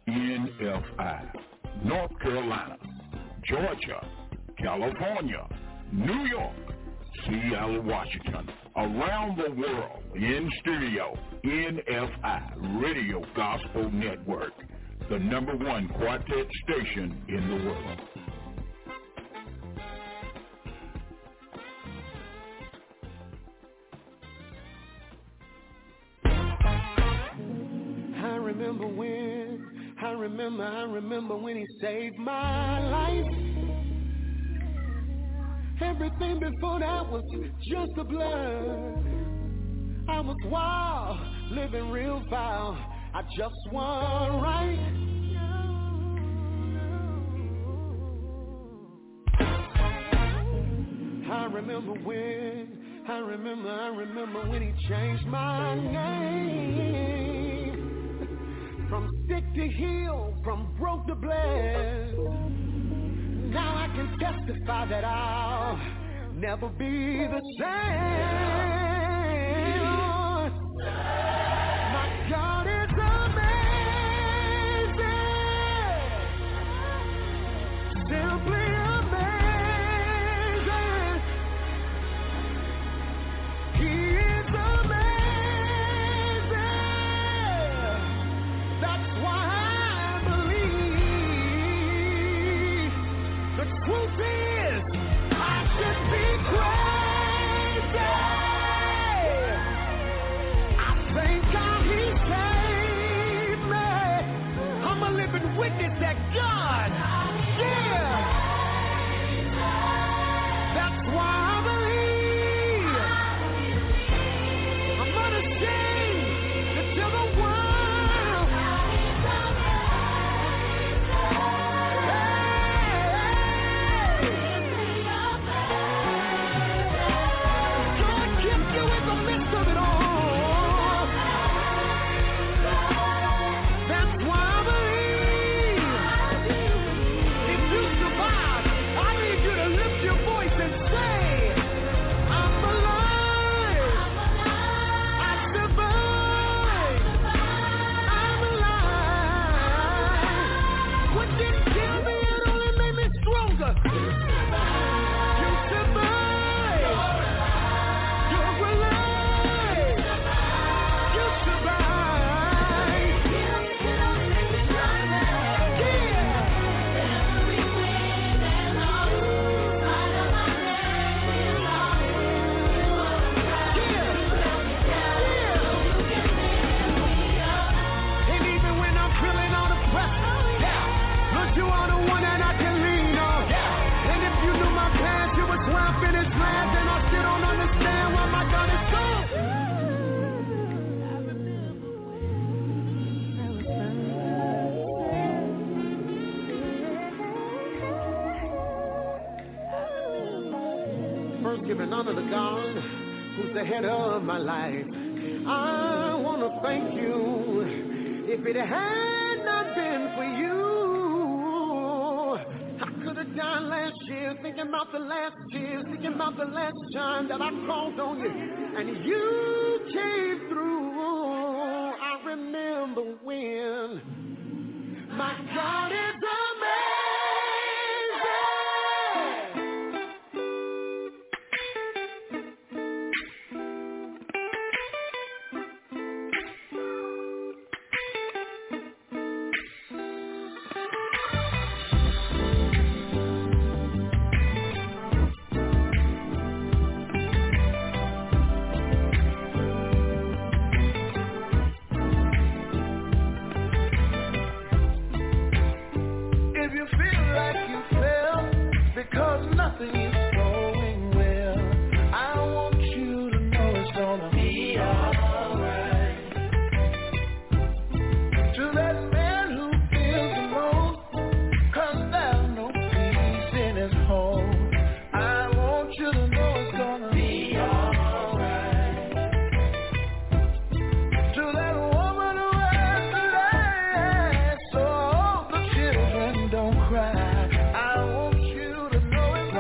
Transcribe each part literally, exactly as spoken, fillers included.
N F I. North Carolina, Georgia, California, New York, Seattle, Washington, around the world, in studio, N F I Radio Gospel Network, the number one quartet station in the world. I remember when, I remember, I remember when he saved my life. Everything before that was just a blur. I was wild, living real foul. I just want right. I remember when, I remember, I remember when he changed my name. From sick to heal, from broke to blessed. Now I can testify that I'll never be the same. My God is amazing, simply amazing. He is amazing. That's why I believe. The truth is, I should be crazy. I thank God he saved me. I'm a living witness that God, yeah. That's why I believe. I'm unashamed to tell the world. God kept you in the midst of it all. That's why I believe. If you survive, I need you to lift your voice and say, I'm alive. I survived. I'm alive. What didn't kill me, it only made me stronger. You survived. You're alive. You survived. Yeah. And even when I'm feeling all the pressure, Lord, you are the one that I can lean on. And if you knew my past, you would swear I finished last, and I still don't understand why my God is so. First, giving honor to God, who's the head of my life. I want to thank you. If it had not been for you, I could have died last year thinking about the last tears, thinking about the last time that I called on you, and you came through. I remember when my God is amazing. If you feel like you failed because nothing is going well, I want you to know it's gonna be alright. To that man who feels the most, 'cause there's no peace in his home, I want you to know it's gonna be alright. To that woman who has the last, so all the children don't cry, I want you to know it's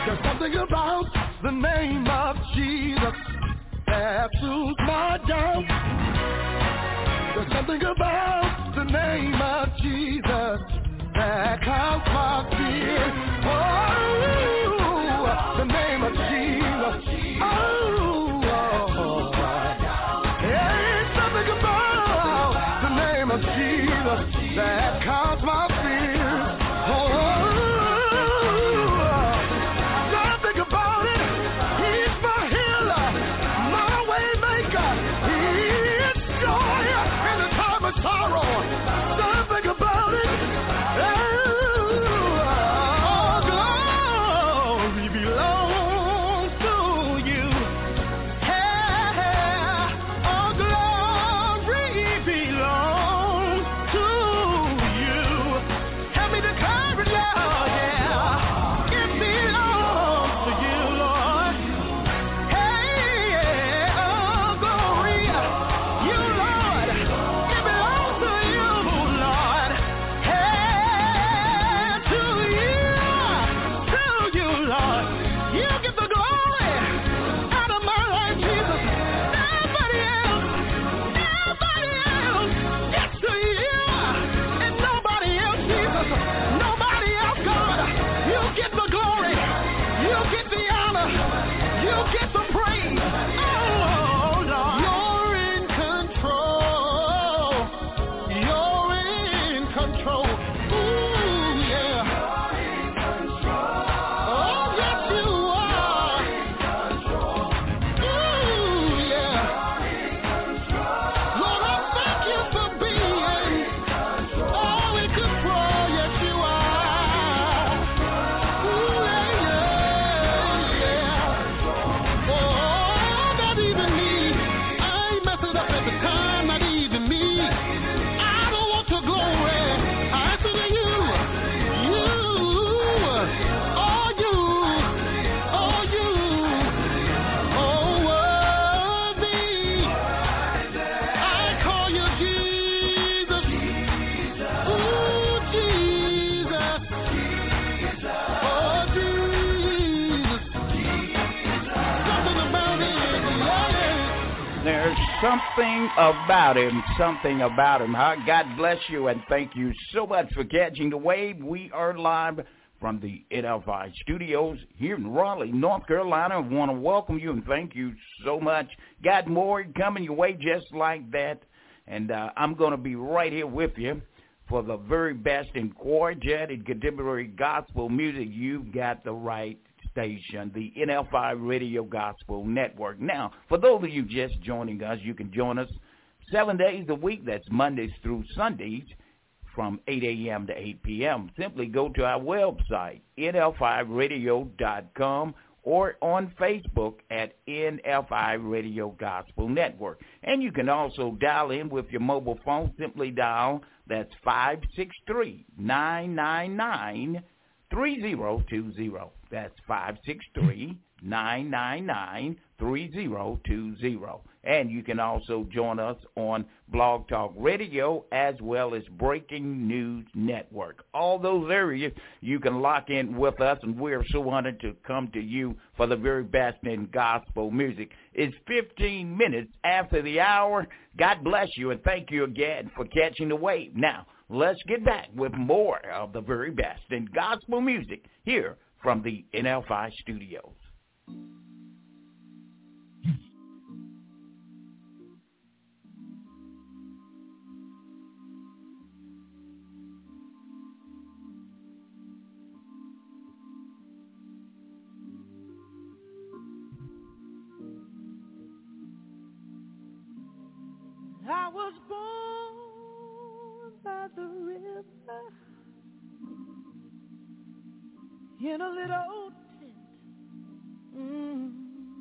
There's something about the name of Jesus that soothes my doubt. There's something about the name of Jesus that calms my fear. Oh, the name of Jesus. Oh, oh. There's something about the name of Jesus that calms my fear. Oh, Something about him, something about him. Huh? God bless you, and thank you so much for catching the wave. We are live from the N F I studios here in Raleigh, North Carolina. I want to welcome you and thank you so much. Got more coming your way just like that, and uh, I'm going to be right here with you for the very best in quartet and contemporary gospel music. You've got the right station, the N F I Radio Gospel Network. Now, for those of you just joining us, you can join us seven days a week. That's Mondays through Sundays from eight a.m. to eight p.m. Simply go to our website, N F I radio dot com, or on Facebook at N F I Radio Gospel Network. And you can also dial in with your mobile phone. Simply dial, that's five six three, nine nine nine, three zero two zero. That's five six three, nine nine nine, three zero two zero. And you can also join us on Blog Talk Radio as well as Breaking News Network. All those areas you can lock in with us, and we're so honored to come to you for the very best in gospel music. It's fifteen minutes after the hour. God bless you, and thank you again for catching the wave. Now, let's get back with more of the very best in gospel music here from the N F I studios. I was born by the river in a little tent, mm-hmm.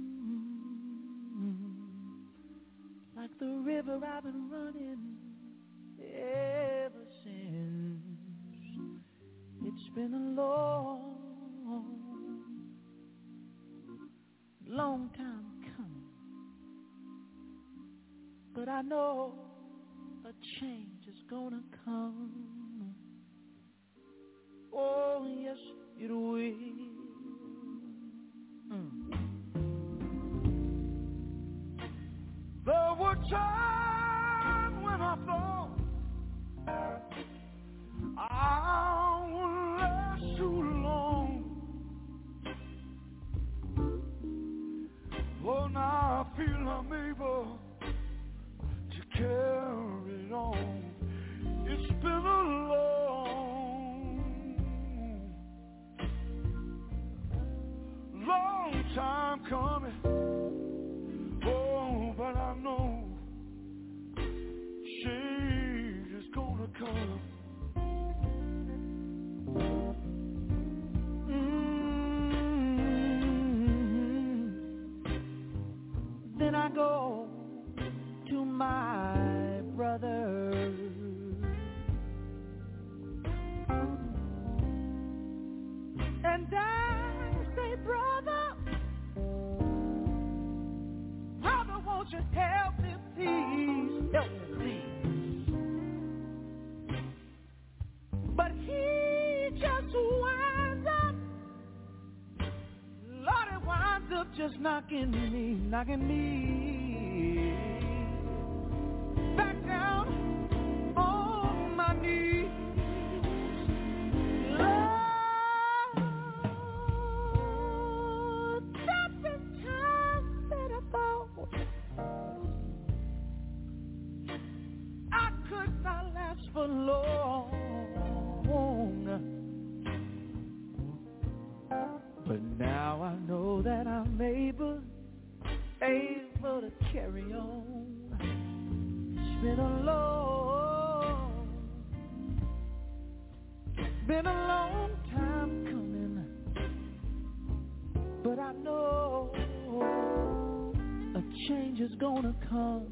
Like the river I've been running ever since. It's been a long, long time coming, but I know a change is gonna come. Oh, yes, it will. time when I thought I would last too long. Oh, now I feel I'm able to carry it on. It's been a long, long time coming. Oh, but I know change is gonna come. Mm-hmm. Then I go to my brother, and I say, brother, brother, won't you help me, please, help me, please. But he just winds up, Lord, it winds up just knocking me, knocking me back down on my knees. Lord, there's been times that I thought I could not last for long, but now I know that I'm able, able to carry on. It's been a long, been a long time coming, but I know a change is gonna come.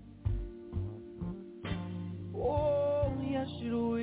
Oh, yes, it will.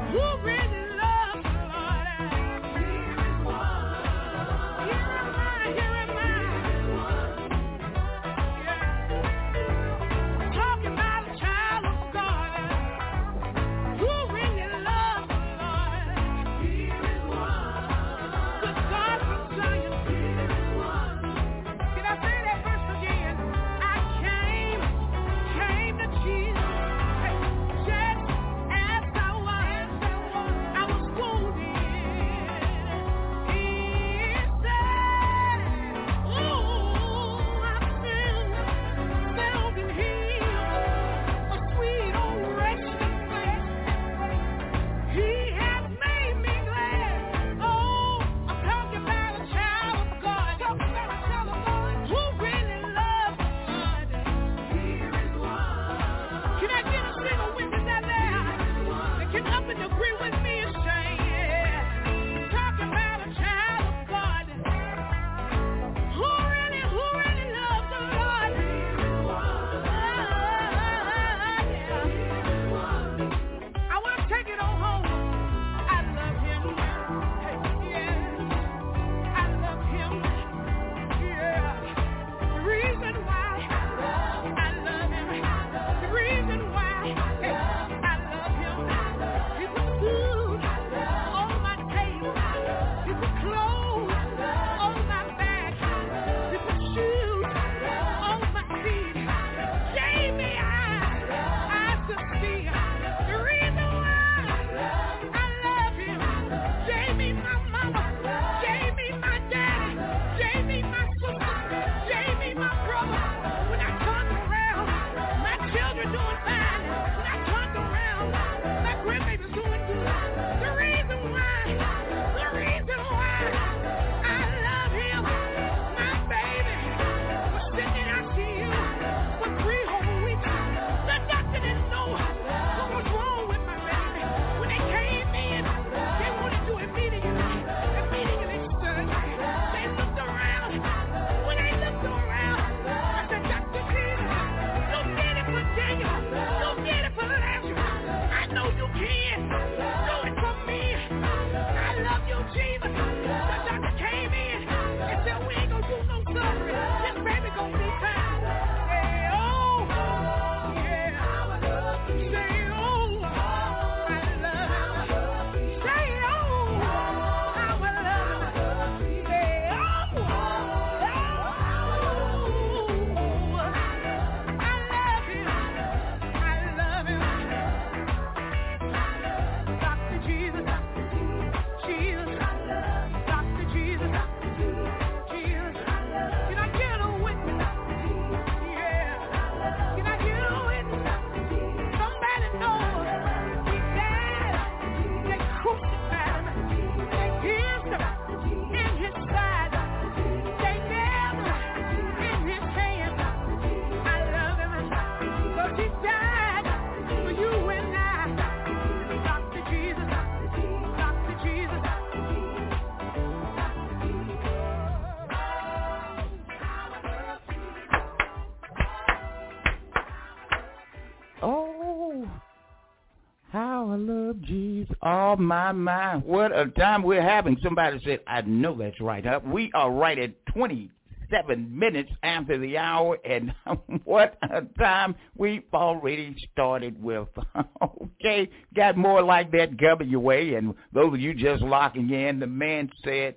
I love Jesus. Oh, my, my. What a time we're having. Somebody said, I know that's right. Uh, we are right at twenty-seven minutes after the hour, and what a time we've already started with. Okay, got more like that coming your way, and those of you just locking in, the man said,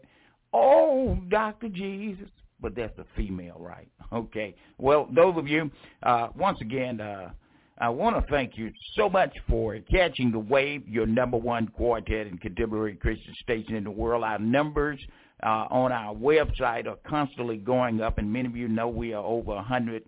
oh, Doctor Jesus. But that's a female, right? Okay. Well, those of you, uh, once again, uh, I want to thank you so much for catching the wave, your number one quartet and contemporary Christian station in the world. Our numbers uh, on our website are constantly going up, and many of you know we are over one hundred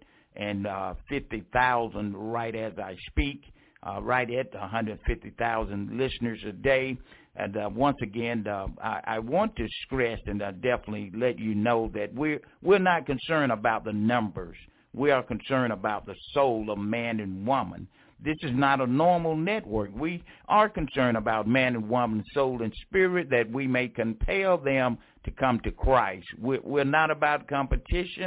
fifty thousand right as I speak, uh, right at one hundred fifty thousand listeners a day. And uh, once again, uh, I, I want to stress and uh, definitely let you know that we're, we're not concerned about the numbers. We are concerned about the soul of man and woman. This is not a normal network. We are concerned about man and woman, soul and spirit, that we may compel them to come to Christ. We're, we're not about competition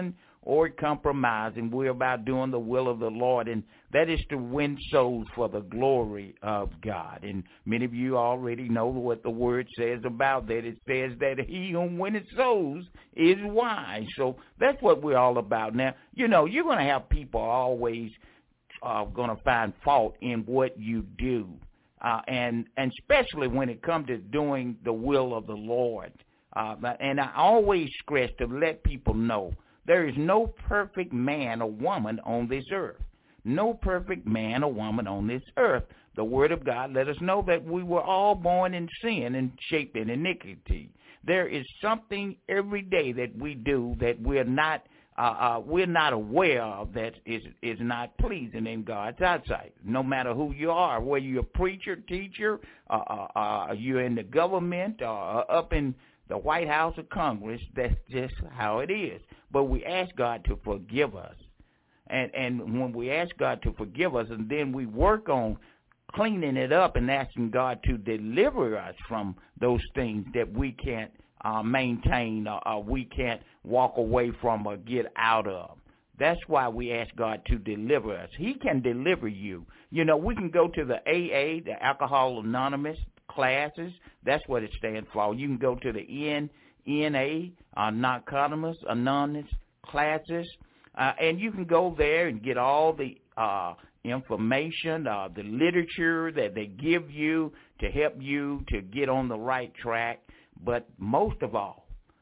or compromising. We're about doing the will of the Lord, and that is to win souls for the glory of God. And many of you already know what the word says about that. It says that he who winneth souls is wise. So that's what we're all about. Now, you know, you're going to have people always uh, going to find fault in what you do, uh, and, and especially when it comes to doing the will of the Lord. Uh, and I always stress to let people know there is no perfect man or woman on this earth. No perfect man or woman on this earth. The Word of God let us know that we were all born in sin and shaped in iniquity. There is something every day that we do that we're not uh, uh, we're not aware of that is is not pleasing in God's eyesight. No matter who you are, whether you're a preacher, teacher, uh, uh, uh, you're in the government, or uh, up in the White House or Congress, that's just how it is. But we ask God to forgive us. And and when we ask God to forgive us, and then we work on cleaning it up and asking God to deliver us from those things that we can't uh, maintain or, or we can't walk away from or get out of. That's why we ask God to deliver us. He can deliver you. You know, we can go to the A A, the Alcohol Anonymous classes. That's what it stands for. You can go to the N N A, uh, Narcotics Anonymous classes. Uh, and you can go there and get all the uh, information, uh, the literature that they give you to help you to get on the right track. But most of all,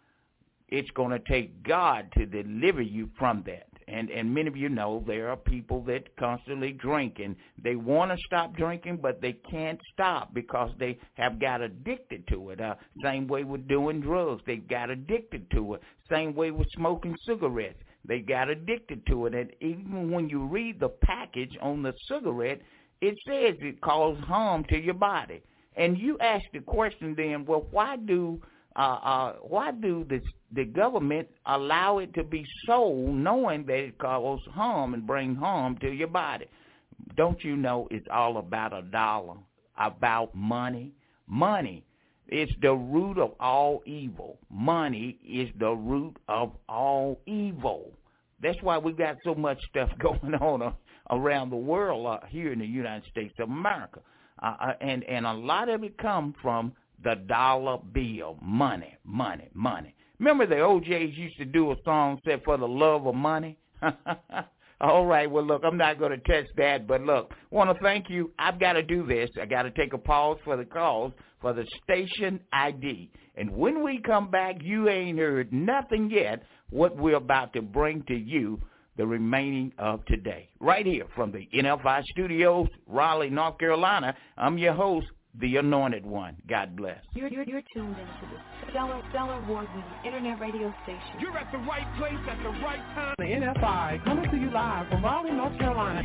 it's going to take God to deliver you from that. And and many of you know there are people that constantly drink, and they want to stop drinking, but they can't stop because they have got addicted to it. Uh, same way with doing drugs. They got addicted to it. Same way with smoking cigarettes. They got addicted to it. And even when you read the package on the cigarette, it says it causes harm to your body. And you ask the question then, well, why do uh, uh, why do the, the government allow it to be sold knowing that it causes harm and bring harm to your body? Don't you know it's all about a dollar, about money? Money. It's the root of all evil. Money is the root of all evil. That's why we've got so much stuff going on uh, around the world uh, here in the United States of America. Uh, and, and a lot of it comes from the dollar bill, money, money, money. Remember the O Js used to do a song said for the love of money? All right, well, look, I'm not going to touch that, but look, want to thank you. I've got to do this. I got to take a pause for the calls for the station I D. And when we come back, you ain't heard nothing yet what we're about to bring to you the remaining of today. Right here from the N F I Studios, Raleigh, North Carolina, I'm your host, the Anointed One. God bless. You're, you're, you're tuned into the stellar, stellar award-winning internet radio station. You're at the right place at the right time. The N F I coming to you live from Raleigh, North Carolina.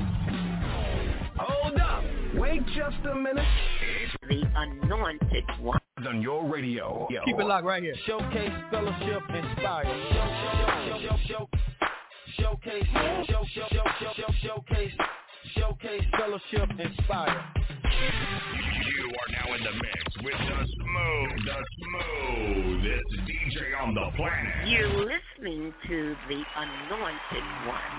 Hold up. Wait just a minute. The Anointed One. On your radio. Yo. Keep it locked right here. Showcase, fellowship, inspire. Show, show, show, show, showcase, show, show, show, show, showcase, showcase, fellowship, inspire. You are now in the mix with the smooth, the smoothest D J on the planet. You're listening to the Anointed One.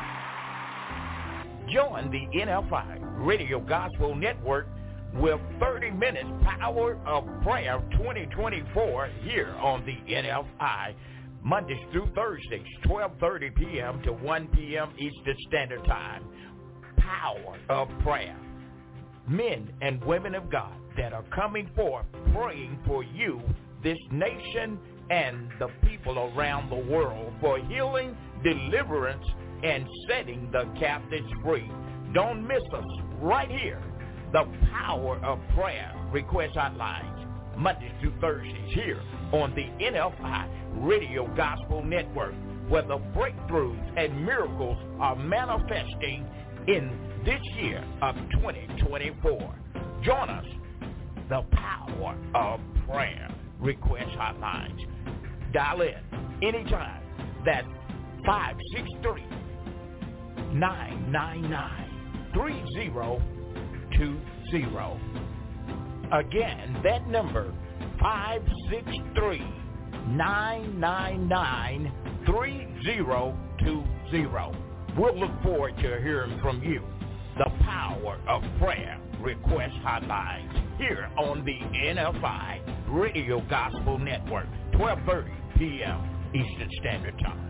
Join the N F I Radio Gospel Network with thirty minutes Power of Prayer twenty twenty-four here on the N F I, Mondays through Thursdays, twelve thirty p.m. to one p.m. Eastern Standard Time. Power of Prayer. Men and women of God that are coming forth praying for you, this nation, and the people around the world for healing, deliverance, and setting the captives free. Don't miss us right here. The Power of Prayer request hotlines, Mondays through Thursdays here on the N F I Radio Gospel Network, where the breakthroughs and miracles are manifesting in this year of twenty twenty-four. Join us, the Power of Prayer request hotlines. Dial in anytime. That's five six three, nine nine nine, three zero two zero. Again, that number, five six three, nine nine nine, three zero two zero. We'll look forward to hearing from you. The Power of Prayer Request Hotline here on the N F I Radio Gospel Network, twelve thirty p.m. Eastern Standard Time.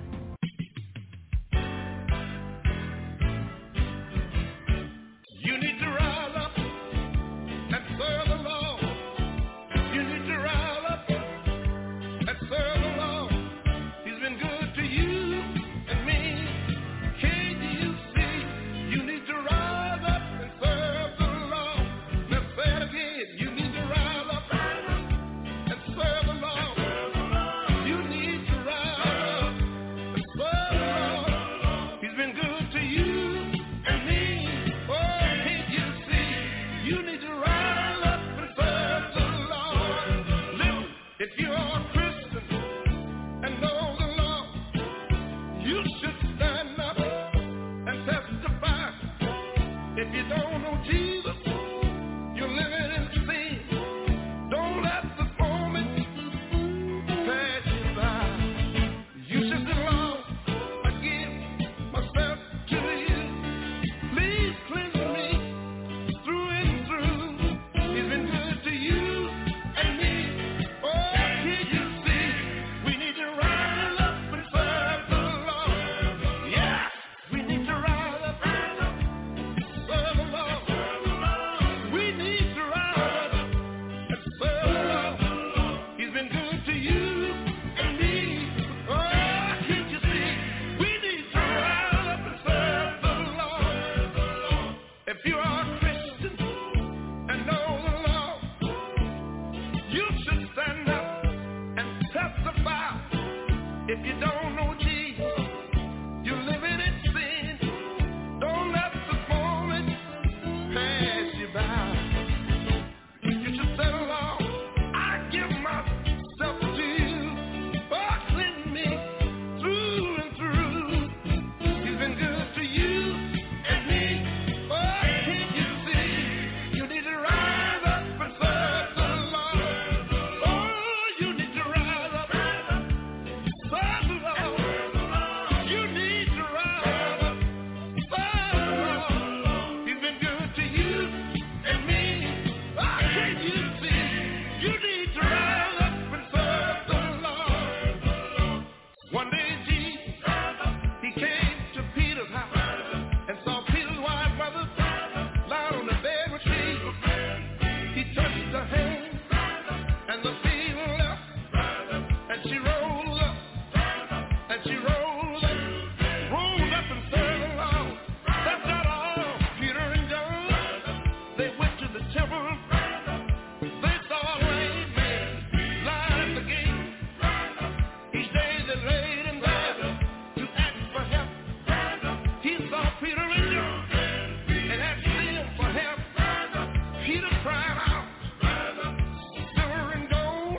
You need to rise up and serve the Lord. You need to rise up and serve the Lord. He's been good to you and me. Can't you see? You need to rise up and serve the Lord. Let's say it again. You need to rise up and serve the Lord. You need to rise up and serve the Lord. He's been good to you and me. If you are a Christian and know the Lord, you should stand up and testify. If you don't know Jesus, you're living in sin. Don't let the moment pass you by. You should say, Lord, I give myself to you. Please cleanse me through and through. He's been good to you and me. If you don't know Jesus, you're living in sin. Don't let the moment pass you by. You should say, Lord, I give myself to you. Oh, cleanse me through and through. He's been good to you and me. Oh, can't you see? You need to rise up and serve the Lord. Oh, you need to rise up. You need to rise up, serve the Lord. He's been good to you and me. Oh, can't you see? You need to rise up and serve the Lord. One day Jesus, he came to Peter's house and saw Peter's wife, mother, lying on the bed with fever. He touched her hand and the fever left, and she rose up. And she rose up, rose up and served the Lord. That's not all. Peter and John, they went to the temple. They saw a lame man lying at the gate. Each day they laid him there to ask for help. He saw Peter and John and asked them for help. Peter cried out, silver and gold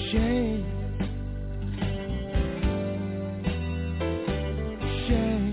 Shame. Shame.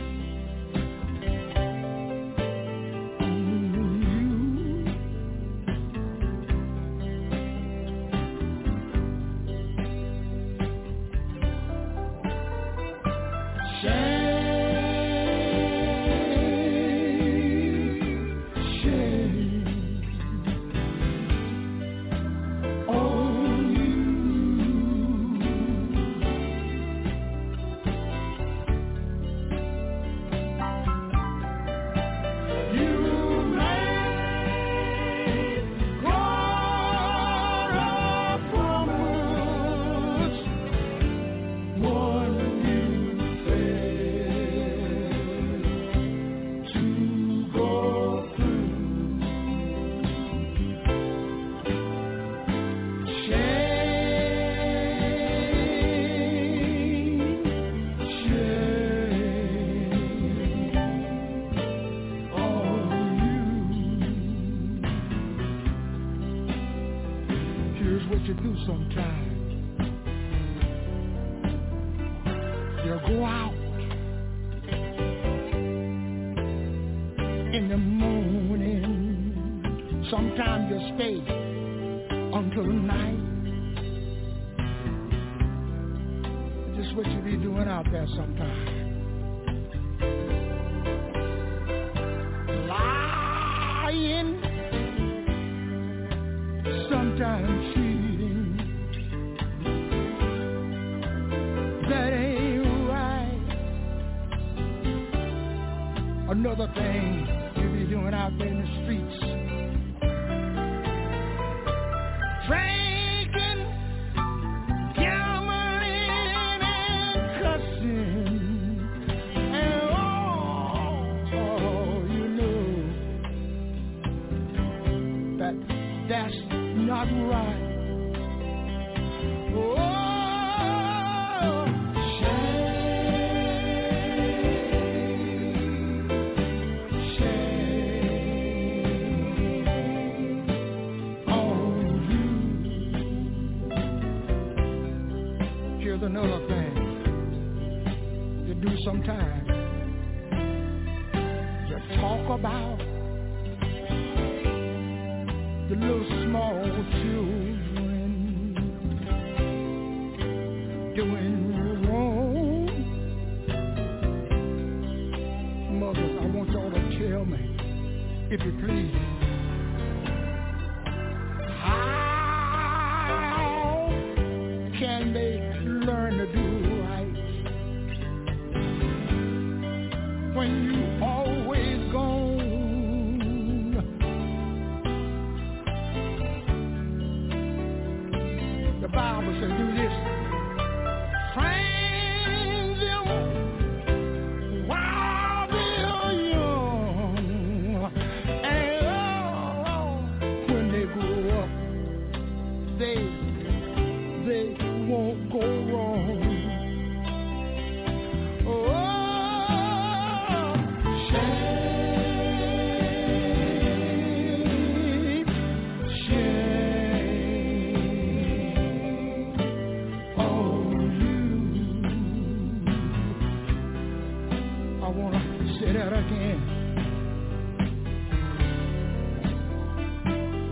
Another thing you be doing out there in the streets, drinking, gambling, and cussing, and oh, oh, you know that that's not right. Oh, another thing you do sometimes, you talk about the little small children doing wrong. Mothers, I want y'all to tell me, if you please, how can they learn to do right when you always gone? The Bible says do this: train them while they're young, and oh, when they grow up, they they won't go wrong. Oh, shame, shame on you. I want to say that again.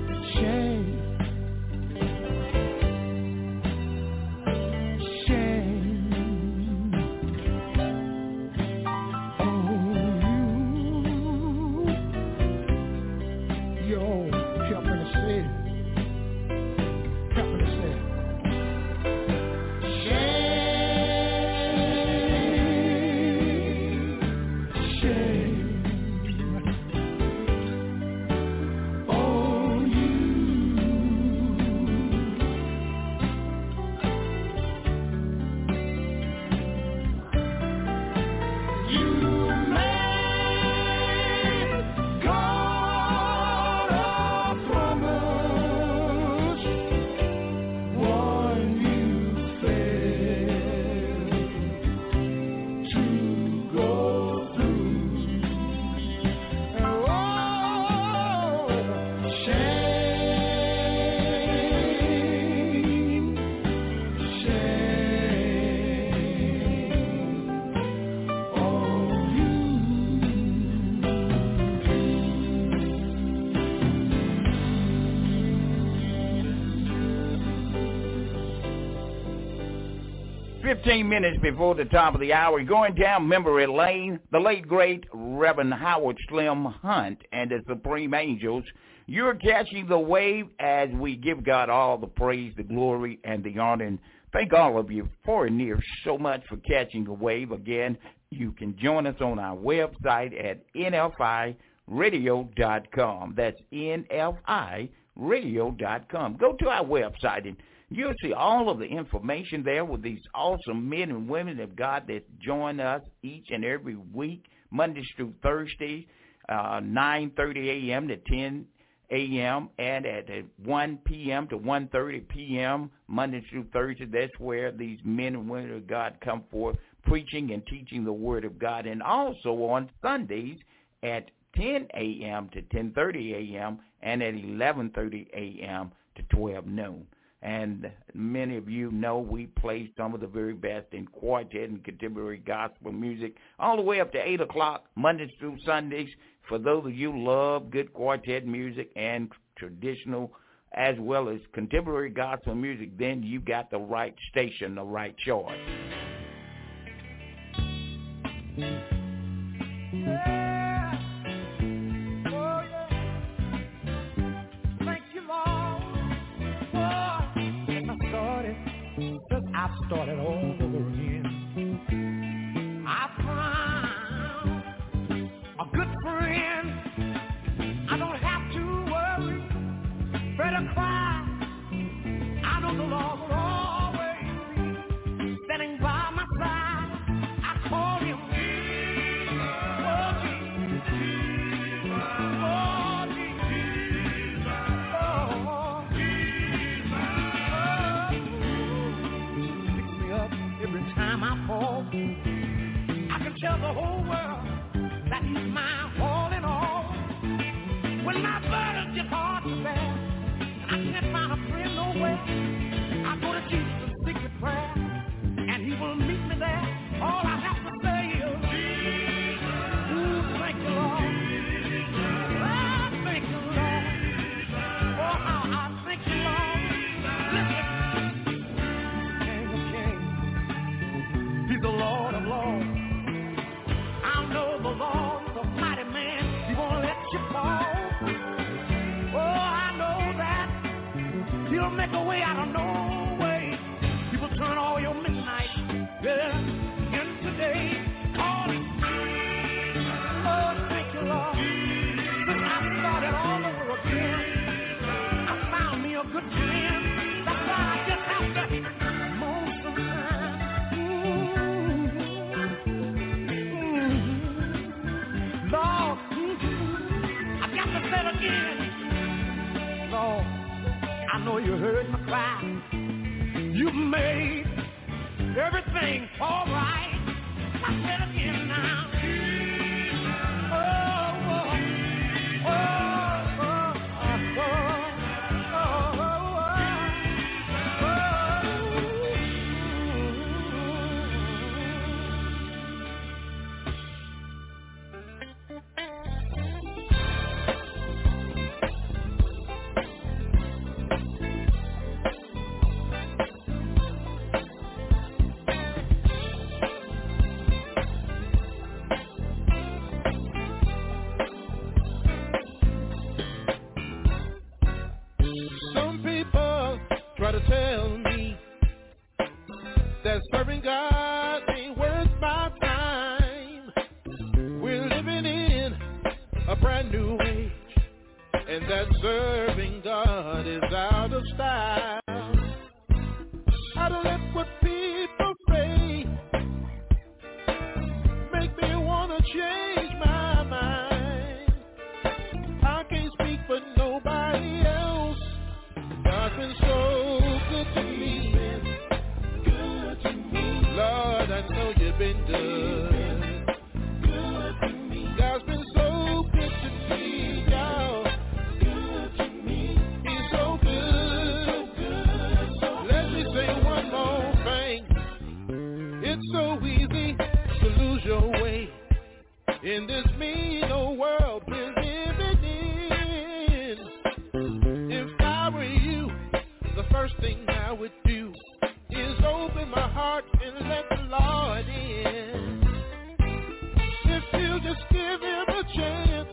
Shame. Shame. fifteen minutes before the top of the hour, going down memory lane, the late, great Reverend Howard Slim Hunt and the Supreme Angels. You're catching the wave as we give God all the praise, the glory, and the honor. And thank all of you for and near so much for catching the wave. Again, you can join us on our website at N F I radio dot com. That's N F I radio dot com. Go to our website and you'll see all of the information there with these awesome men and women of God that join us each and every week, Mondays through Thursdays, uh, nine thirty a.m. to ten a.m. and at one p.m. to one thirty p.m. Monday through Thursday. That's where these men and women of God come forth preaching and teaching the Word of God. And also on Sundays at ten a.m. to ten thirty a.m. and at eleven thirty a.m. to twelve noon. And many of you know we play some of the very best in quartet and contemporary gospel music all the way up to eight o'clock, Mondays through Sundays. For those of you who love good quartet music and traditional as well as contemporary gospel music, then you got the right station, the right choice. Yeah. Oh, yeah. Thank you, Lord. Oh, I started, since I've started all over again. I found a good friend. I don't have to worry, better cry. I know the Lord will always be standing by my side. I call him Jesus. Oh, Jesus. Oh, Jesus. Oh, Jesus. Pick me up every time I fall. I can tell the whole world that he's my all in all. When my burdens get hard to bear, and I can't find a friend nowhere, I go to Jesus in secret prayer, and he will meet me there. All I have to say is, Jesus. Ooh, thank you, Lord. Oh, thank you, Lord. Oh, how I thank you, Lord. Listen, King of Kings, he's the Lord of Lords. I know the Lord is a mighty man. He won't let you fall. Oh, I know that he'll make a way out of no way. He will turn all your midnight, yeah, into day. Call him. Oh, thank you, Lord. Since I started all over again, I found me a good friend. That's why I just have to moan sometimes. Lord, I got to say it again. Lord, I know you heard my cry. You made everything all right. I said it again now. Oh, oh, oh, oh, oh, oh, some people try to tell me that serving God ain't worth my time. We're living in a brand new age, and that serving God is out of style. I don't let what people say make me want to change my mind. I can't speak for nobody else. God's been so good to me. Good to me. Lord, I know you've been good. Good to me. God's been so good to me, y'all. Good to me. He's so good. So good. So let me say one more thing. It's so easy to lose your way in this mean old world we're living in. If I were you, the first thing I would do is open my heart and let the Lord in. If you just give him a chance,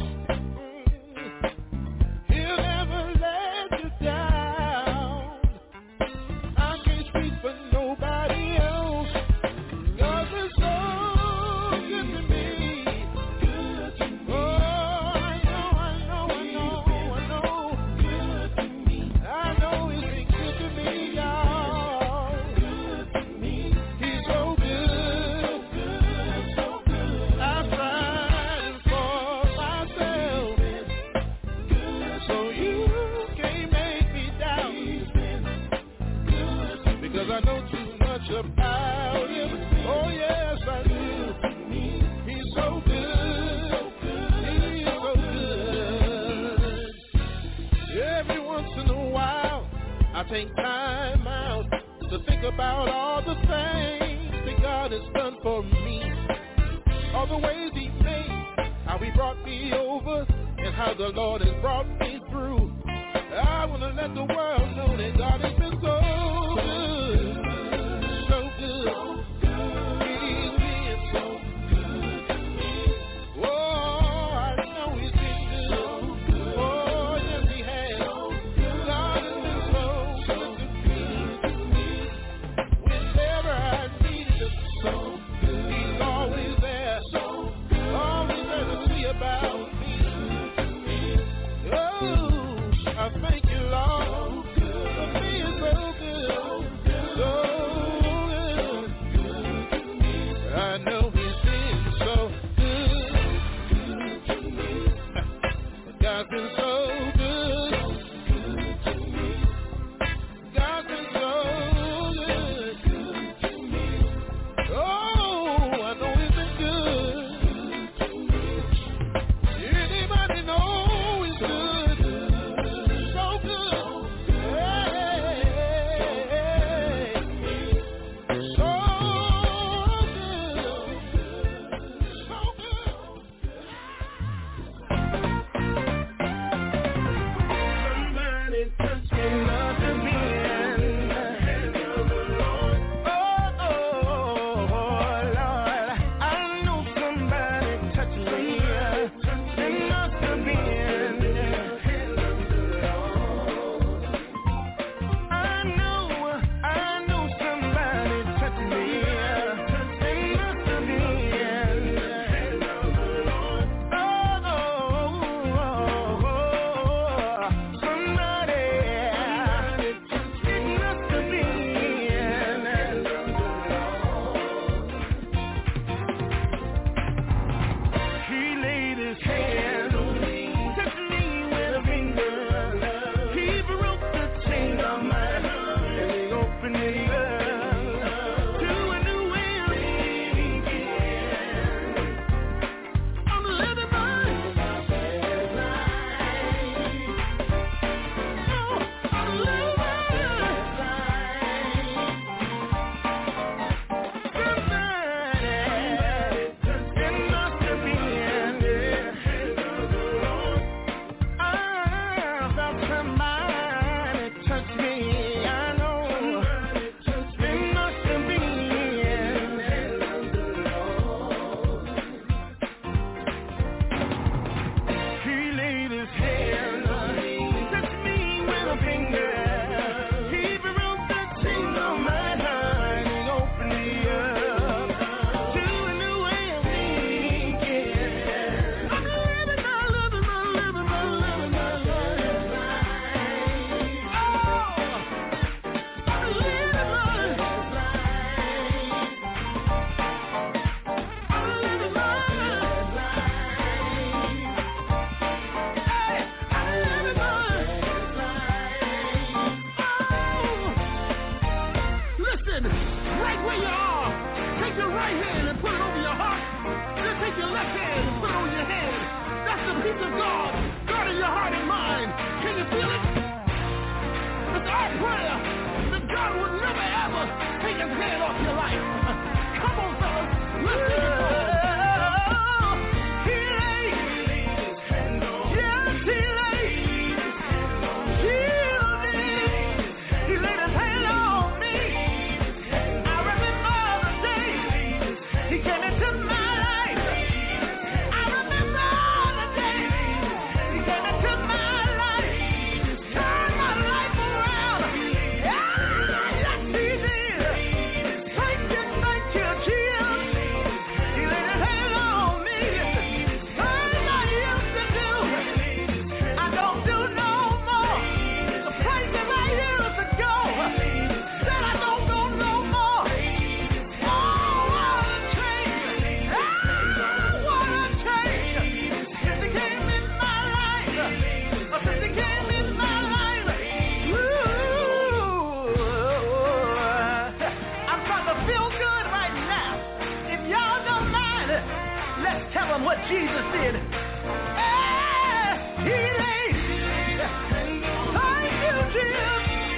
he'll never let you down. I can't speak for nobody else. God is so good to me. Good to me. Oh, I know, I know, I know, I know. Good to me. I know he's been good to me, y'all. Good to me. He's so good. Good, so good. I'm fighting for myself. Good, so you can't make me doubt. Because I know too much about him. Oh yes, I do. He's so good. He's so good. Every once in a while, I take time out to think about all the things that God has done for me. All the ways he made, how he brought me over, and how the Lord has brought me through. I want to let the world know that God has been so good, so good. He's been so good to me. Oh, I know he's been good. Oh, yes, he has. God has been so good to me. Whenever I needed him, so good. He's always there, always there to see about me. Oh, I thank you, Lord, for being so good, so good. I know he's been so good. God's been so good. God's been so good. Oh, I know he's been good. Anybody know he's good? So good. Hey, so good. So good. Somebody touch me, love to me, and oh, oh, Lord, I know somebody touched me. It must have been. I know, I know somebody touched me. It must have been. Oh, somebody. It must have been. He laid his hand on me, touched me with a finger. He broke the chain of my heart, and he opened it up to a new way of living. I'm living my best life. Oh, I'm living my best life. Somebody, it must have been, yeah. I felt somebody touch me. I know it must have been. He laid his hand on me, touched me with a finger. He broke the chain of my heart and opened me up to a new way of thinking. I'm living my, living my, living my, living my life. Oh, I'm living my life. I'm living my life. Hey, I'm living my life. Oh, listen, right where you are, take your right hand and put it over your heart. Then take your left hand and put it on your head. That's the peace of God, guarding your heart and mind. Can you feel it? It's our prayer that God would never ever take his hand off your life. Come on, fellas, let's take it forward. He laid his hand on me. Yes, he laid his hand on me. He laid his hand on me. Jesus did. Hey, healing. Thank you, Jesus.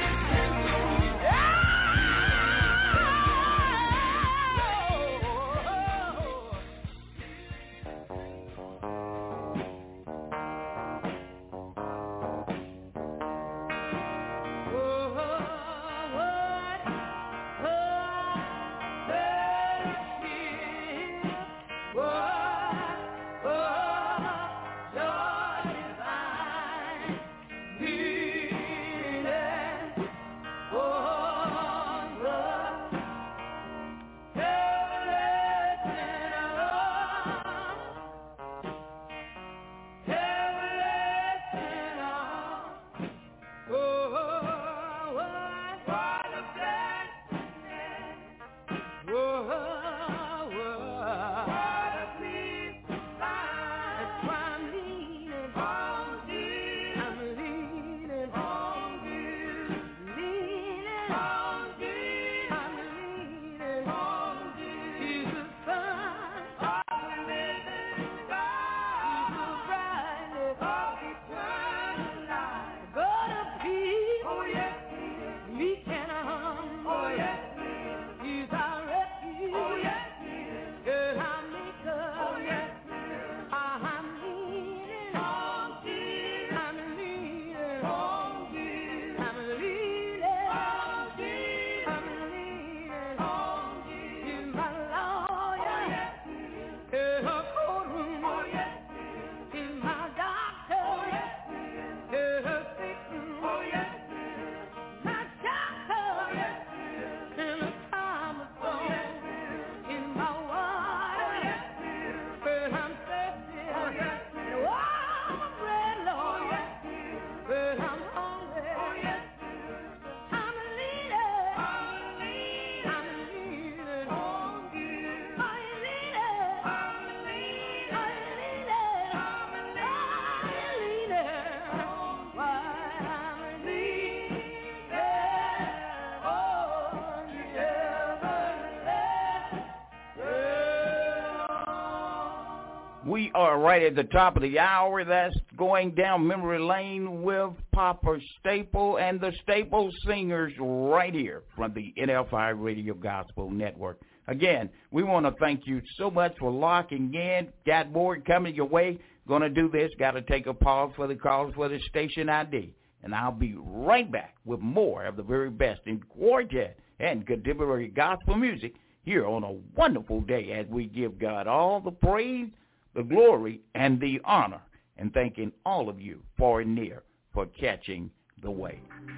We are right at the top of the hour. That's going down memory lane with Papa Staple and the Staple Singers right here from the N F I Radio Gospel Network. Again, we want to thank you so much for locking in. Got more coming your way. Going to do this. Got to take a pause for the calls for the station I D. And I'll be right back with more of the very best in quartet and contemporary gospel music here on a wonderful day as we give God all the praise, the glory, and the honor, and thanking all of you far and near for catching the wave.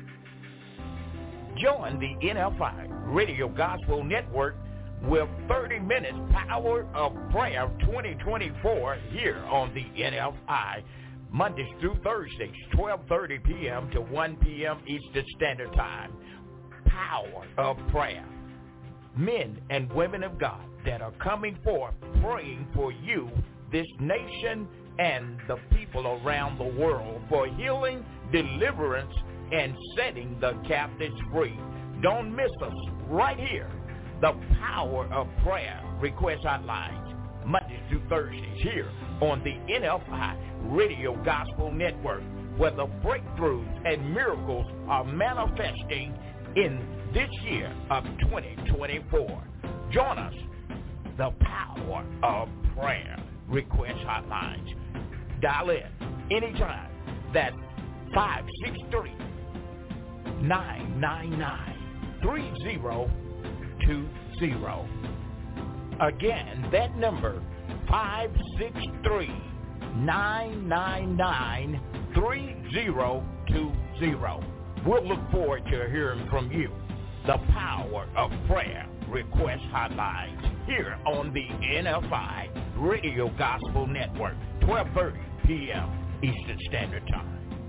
Join the N F I Radio Gospel Network with thirty minutes Power of Prayer twenty twenty-four here on the N F I, Mondays through Thursdays, twelve thirty p.m. to one p.m. Eastern Standard Time. Power of Prayer. Men and women of God that are coming forth praying for you, this nation, and the people around the world for healing, deliverance, and setting the captives free. Don't miss us right here. The Power of Prayer request hotlines, Mondays through Thursdays here on the N F I Radio Gospel Network, where the breakthroughs and miracles are manifesting in this year of twenty twenty-four. Join us, the Power of Prayer request hotlines. Dial in anytime. That's five six three, nine nine nine, three zero two zero. Again, that number, five six three, nine nine nine, three zero two zero. We'll look forward to hearing from you. The Power of Prayer request hotlines here on the N F I Radio Gospel Network, twelve thirty p.m. Eastern Standard Time.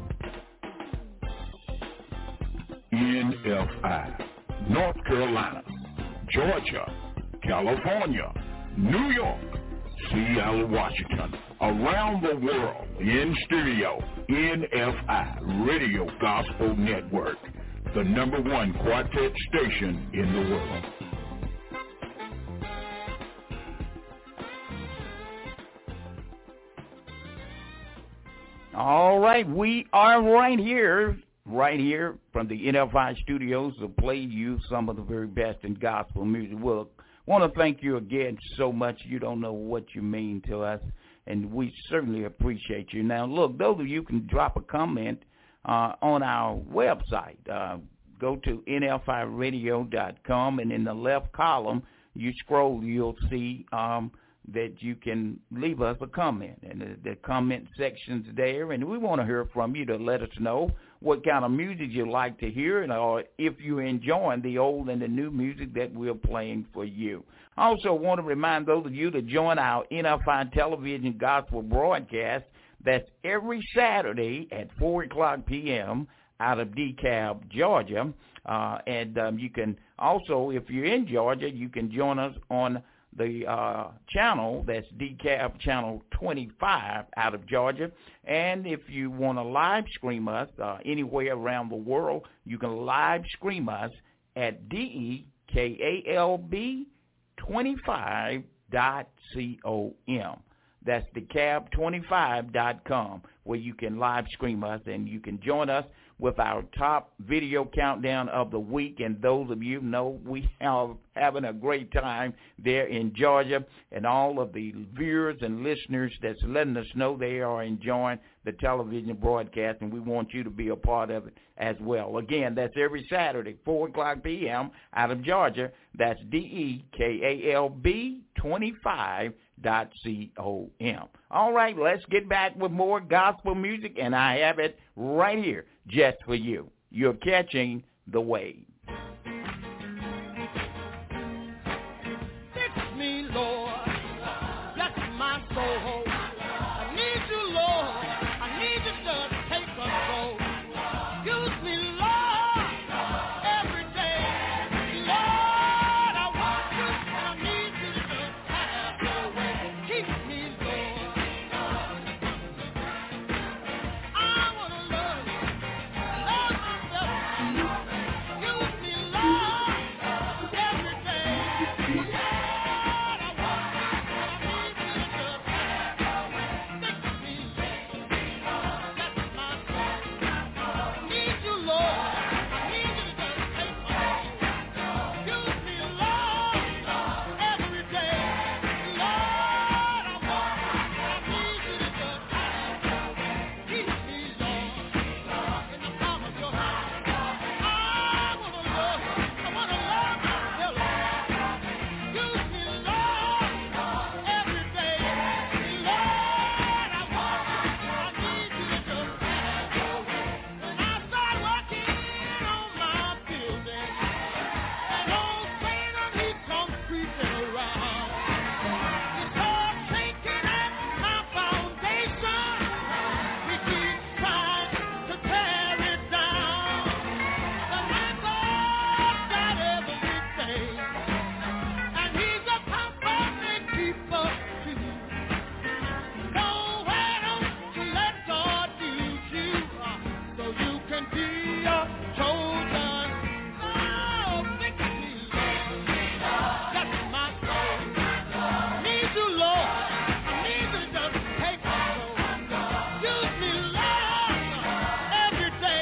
N F I, North Carolina, Georgia, California, New York, Seattle, Washington, around the world in stereo, N F I Radio Gospel Network, the number one quartet station in the world. All right, we are right here, right here from the N F I studios to play you some of the very best in gospel music. Well, I want to thank you again so much. You don't know what you mean to us, and we certainly appreciate you. Now, look, those of you can drop a comment uh, on our website. Uh, go to N F I radio dot com, and in the left column, you scroll, you'll see um, that you can leave us a comment. And the, the comment section's there, and we want to hear from you to let us know what kind of music you like to hear, and or if you're enjoying the old and the new music that we're playing for you. I also want to remind those of you to join our N F I television gospel broadcast. That's every Saturday at four o'clock p.m. out of DeKalb, Georgia. Uh, and um, you can also, if you're in Georgia, you can join us on the uh, channel, that's DeKalb Channel twenty-five out of Georgia. And if you want to live stream us uh, anywhere around the world, you can live stream us at D E K A L B twenty-five dot com. That's DeKalb twenty-five dot com, where you can live stream us, and you can join us with our top video countdown of the week. And those of you know we are having a great time there in Georgia, and all of the viewers and listeners that's letting us know they are enjoying the television broadcast, and we want you to be a part of it as well. Again, that's every Saturday, four o'clock p.m. out of Georgia. That's D E K A L B twenty-five dot com. All right, let's get back with more gospel music, and I have it right here just for you. You're catching the wave. Fix me, Lord. Bless my soul. I need you, Lord. I need you to take control. Use me, Lord, every day. Lord, I want you, and I need you to have your way. Keep me, Lord. I want to love you. Lord, myself. Use me, Lord, every day. Lord, I want you, and I need you to have your way. Fix me, Lord. That's my soul. Need you, Lord. I need you to take control. Use me, Lord, every day. Lord, I want you, and I need you to have your way. Keep me, Lord, in the palm of your hand. I wanna love you. I wanna love myself. Use me, Lord, every day. Lord, I want you, I need you to have your way. When I start working on my building, and old Satan, he comes creeping around. He starts shaking at my foundation. He keeps trying to tear it down. But my God got everything, and he's a comforting keeper too. So why don't you let God use you, so you can be a chosen? Oh, fix me, Lord. That's my soul. Need you, Lord. I need you to take control. Use me, Lord, every day.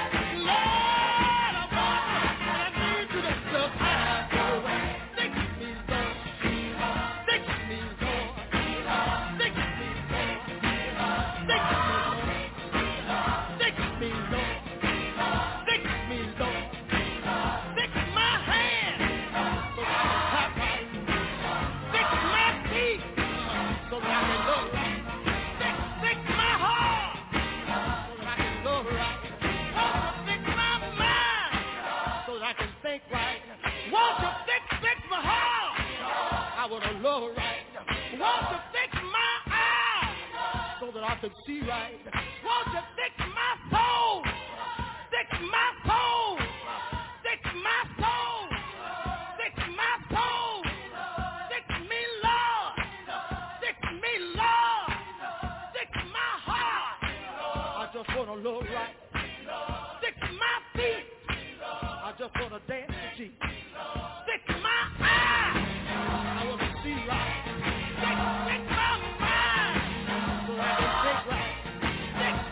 Lord, I want you, and I need you to just have your way. Fix me, Lord. Fix me, Lord. Fix me, Lord. Fix me, Lord. Fix me, Lord. Fix me, Lord. Fix my hands so that I can clap right. Fix my feet so that I can look right. Fix, fix my heart so that I can look right. Won't you fix my mind so that I can think right? Won't you fix, fix my heart? I want to look right. Won't you fix my eyes so that I can see right? Won't you fix my soul? Fix my soul. Fix my soul. Fix my soul. Fix me, Lord. Fix me, Lord. Fix my heart. I just want to look right. Fix my feet. I just want to dance with Jesus. Fix my eyes. I want to see right. Fix, fix my mind so I can think right. Fix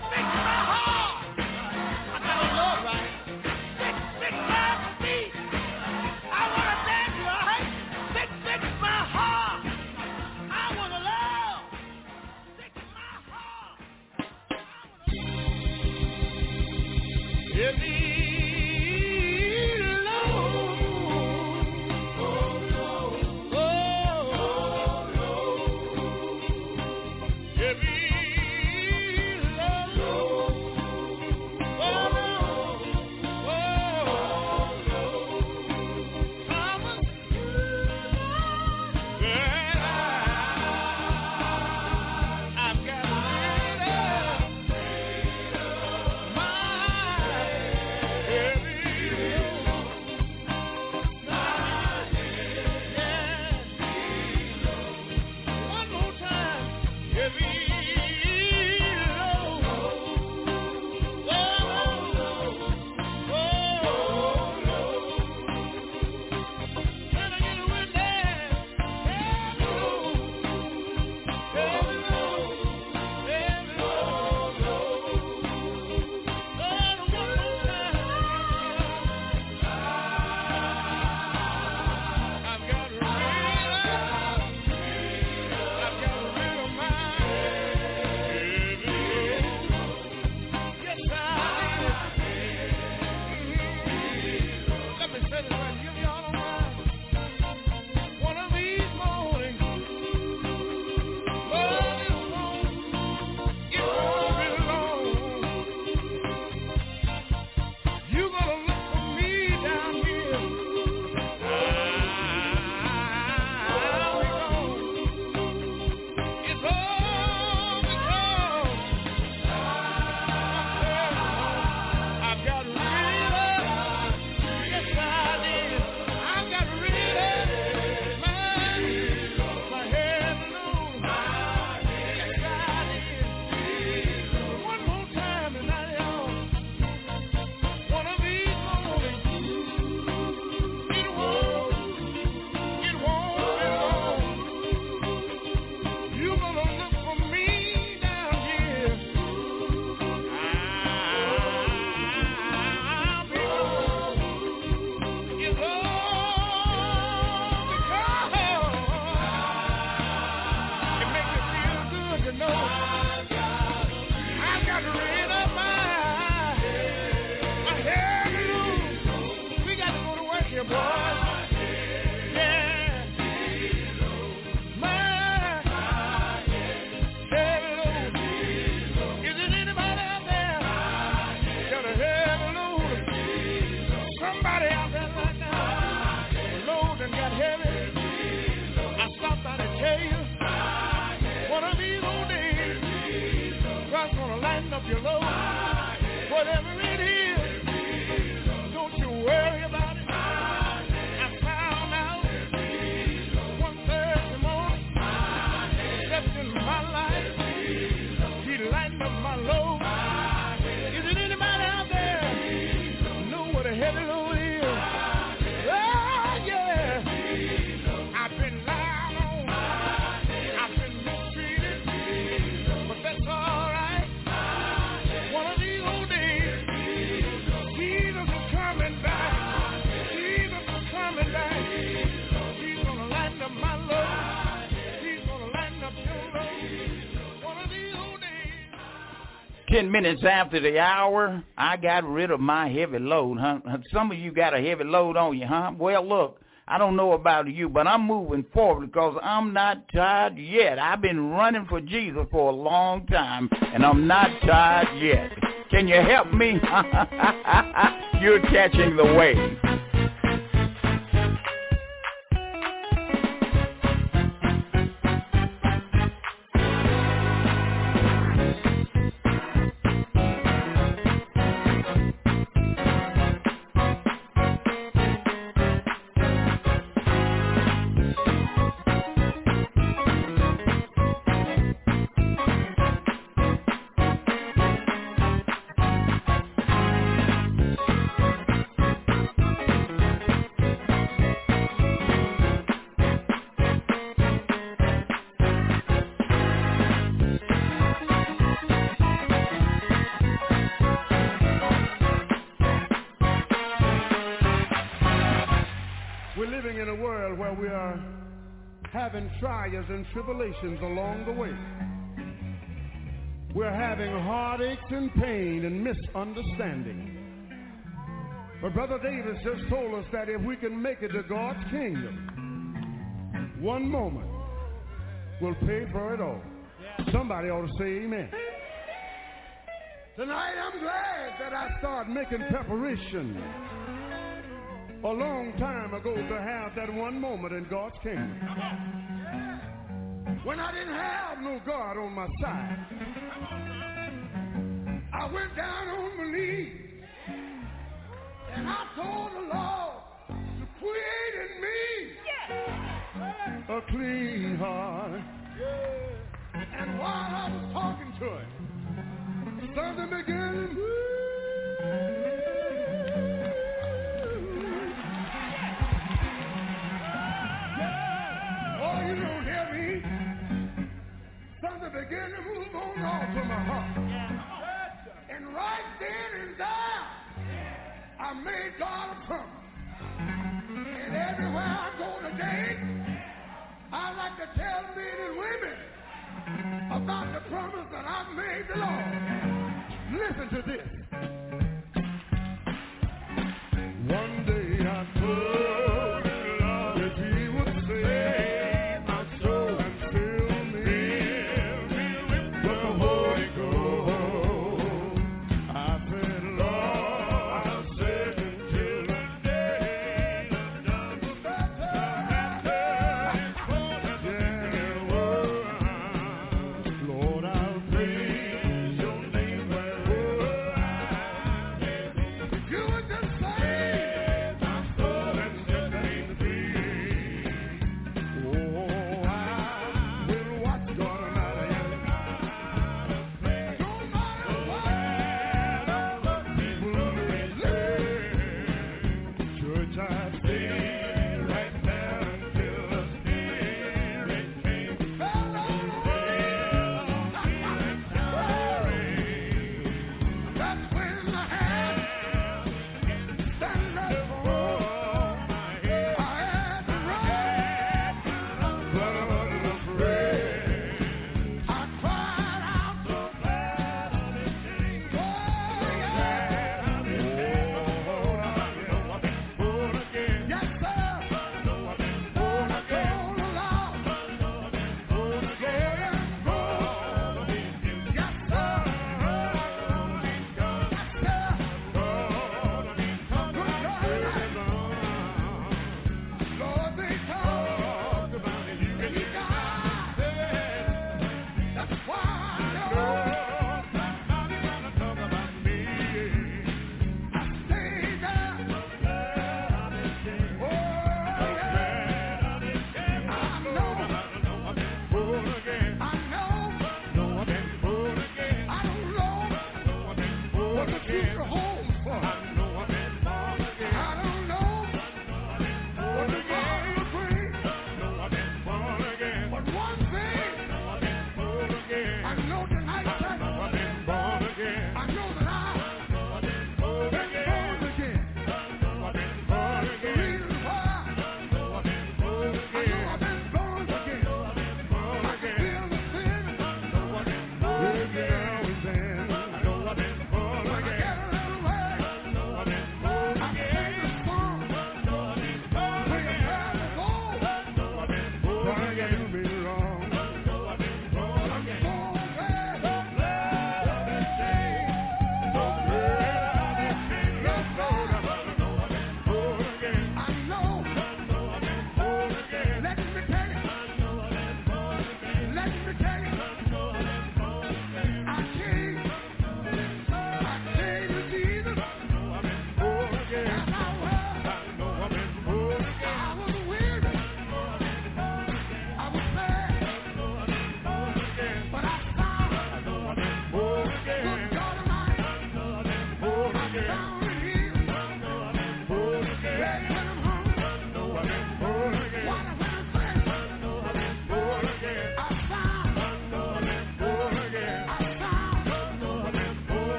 Ten minutes after the hour, I got rid of my heavy load, huh? Some of you got a heavy load on you, huh? Well, look, I don't know about you, but I'm moving forward because I'm not tired yet. I've been running for Jesus for a long time, and I'm not tired yet. Can you help me? You're catching the wave. Having trials and tribulations along the way. We're having heartaches and pain and misunderstanding. But Brother Davis just told us that if we can make it to God's kingdom, one moment will pay for it all. Somebody ought to say amen. Tonight I'm glad that I started making preparation a long time ago to have that one moment in God's kingdom. When I didn't have no God on my side, I went down on my knees and I told the Lord to create in me a clean heart. And while I was talking to him, something began. Oh, you don't hear me? Something began to move on off to my heart. And right then and there, I made God a promise. And everywhere I go today, I like to tell men and women about the promise that I've made the Lord. Listen to this. One day I put Yes.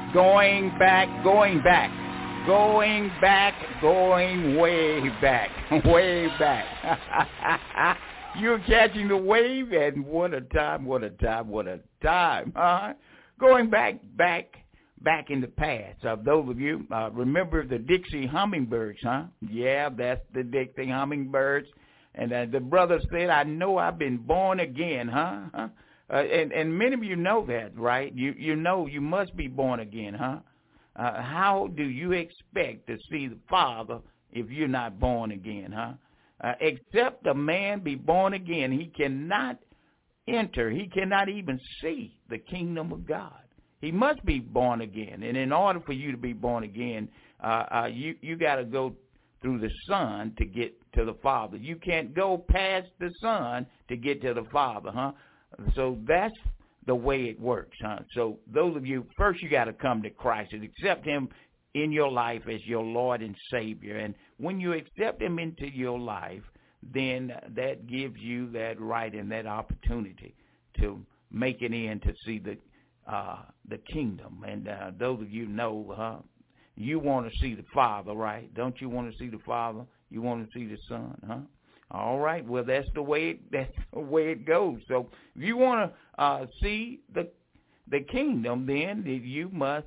going back, going back, going back, going way back, way back. You're catching the wave, and what a time, what a time, what a time. Huh? Going back, back, back in the past. Uh, those of you uh, remember the Dixie Hummingbirds, huh? Yeah, that's the Dixie Hummingbirds. And uh, the brother said, I know I've been born again, huh? huh? Uh, and, and many of you know that, right? You you know you must be born again, huh? Uh, how do you expect to see the Father if you're not born again, huh? Uh, except a man be born again, he cannot enter. He cannot even see the kingdom of God. He must be born again. And in order for you to be born again, uh, uh, you, you got to go through the Son to get to the Father. You can't go past the Son to get to the Father, huh? So that's the way it works, huh? So those of you, first you got to come to Christ and accept him in your life as your Lord and Savior. And when you accept him into your life, then that gives you that right and that opportunity to make it in to see the uh, the kingdom. And uh, those of you know, huh, you want to see the Father, right? Don't you want to see the Father? You want to see the Son, huh? All right. Well, that's the way it, that's the way it goes. So if you want to uh, see the the kingdom, then you must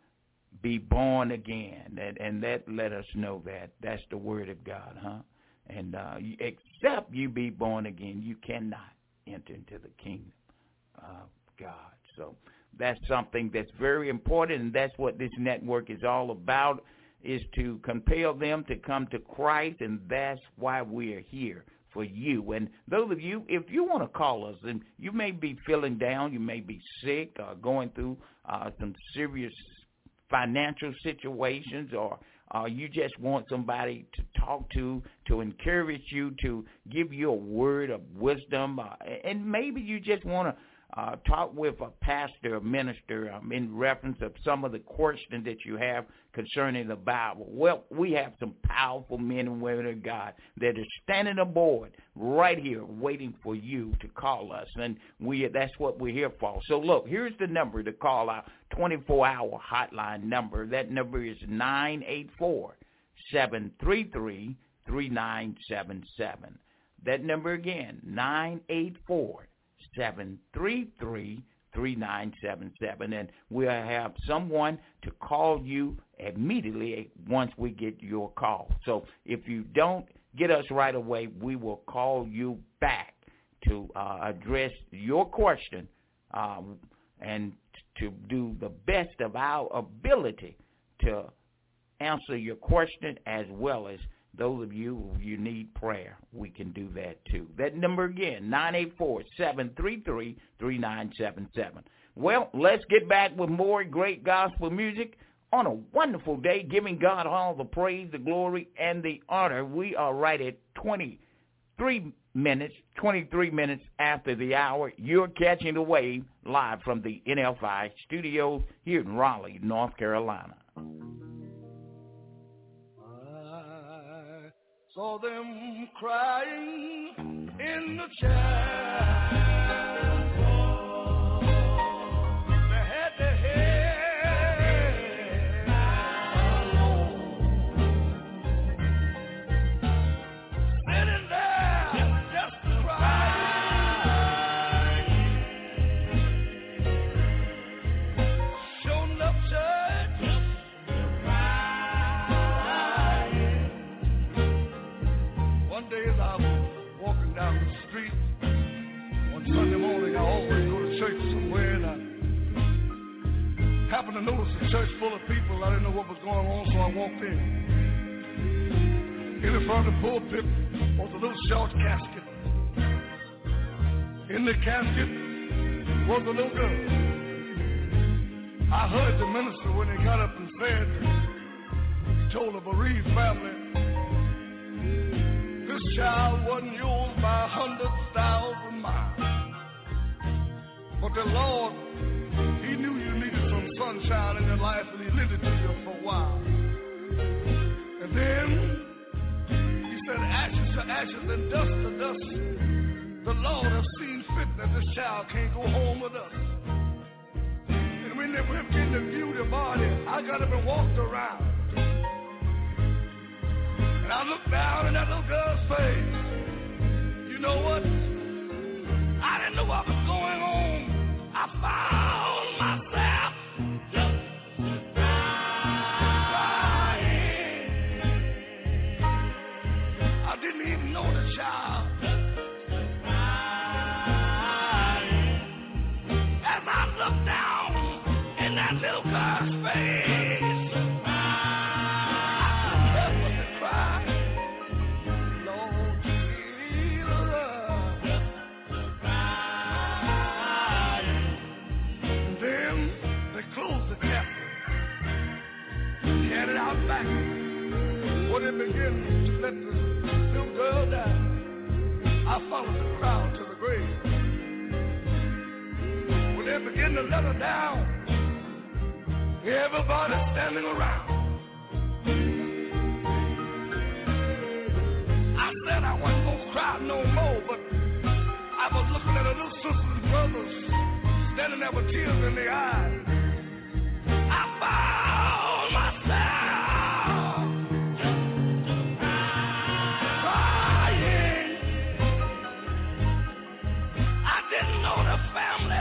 be born again, and, and that let us know that that's the word of God, huh? And uh, except you be born again, you cannot enter into the kingdom of God. So that's something that's very important, and that's what this network is all about, is to compel them to come to Christ, and that's why we are here for you. And those of you, if you want to call us, and you may be feeling down, you may be sick, or going through uh, some serious financial situations, or uh, you just want somebody to talk to, to encourage you, to give you a word of wisdom, uh, and maybe you just want to Uh, talk with a pastor or minister um, in reference of some of the questions that you have concerning the Bible. Well, we have some powerful men and women of God that are standing aboard right here waiting for you to call us, and we that's what we're here for. So, look, here's the number to call our twenty-four hour hotline number. That number is nine eight four, seven three three, three nine seven seven. That number again, nine eight four, seven three three, three nine seven seven, and we'll have someone to call you immediately once we get your call. So if you don't get us right away, we will call you back to uh, address your question um, and to do the best of our ability to answer your question, as well as those of you, if you need prayer, we can do that too. That number again, nine eight four, seven three three, three nine seven seven. Well, let's get back with more great gospel music on a wonderful day, giving God all the praise, the glory, and the honor. We are right at twenty-three minutes, twenty-three minutes after the hour. You're catching the wave live from the N F I studios here in Raleigh, North Carolina. Saw them crying in the chapel. They had their head alone, sitting there just crying. Showing up church. One day as I was walking down the street one Sunday morning, I always go to church somewhere, and I happened to notice a church full of people. I didn't know what was going on, so I walked in. In the front of the pulpit was a little short casket. In the casket was a little girl. I heard the minister when he got up and said, he told a bereaved family, this child wasn't yours by a hundred thousand miles. But the Lord, he knew you needed some sunshine in your life, and he lent it to you for a while. And then he said, ashes to ashes and dust to dust. The Lord has seen fit that this child can't go home with us. And when they interviewed him body, I got up and walked around. And I looked down in that little girl's face. You know what? I didn't know what was going on. I found myself just crying. I didn't even know the child. As I looked down in that little girl's face, I couldn't help but to cry. Lord Jesus, and then they closed the chapter, carried out back. When they began to let the little girl down, I followed the crowd to the grave. When they began to let her down, everybody standing around. I said I wasn't going to cry no more, but I was looking at her little sisters and brothers standing there with tears in their eyes. I found myself crying. I didn't know the family.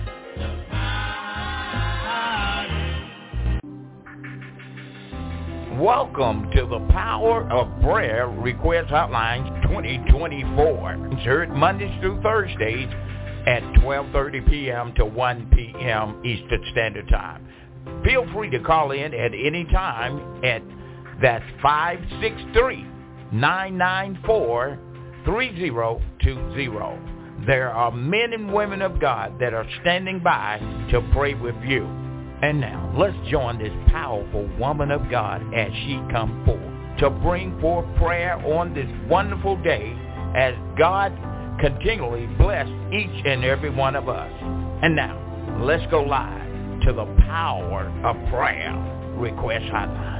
Welcome to the Power of Prayer Request Hotline twenty twenty-four. It's heard Mondays through Thursdays at twelve thirty p.m. to one p.m. Eastern Standard Time. Feel free to call in at any time at that's five six three, nine nine four, three zero two zero. There are men and women of God that are standing by to pray with you. And now, let's join this powerful woman of God as she comes forth to bring forth prayer on this wonderful day as God continually bless each and every one of us. And now, let's go live to the Power of Prayer Request Hotlines.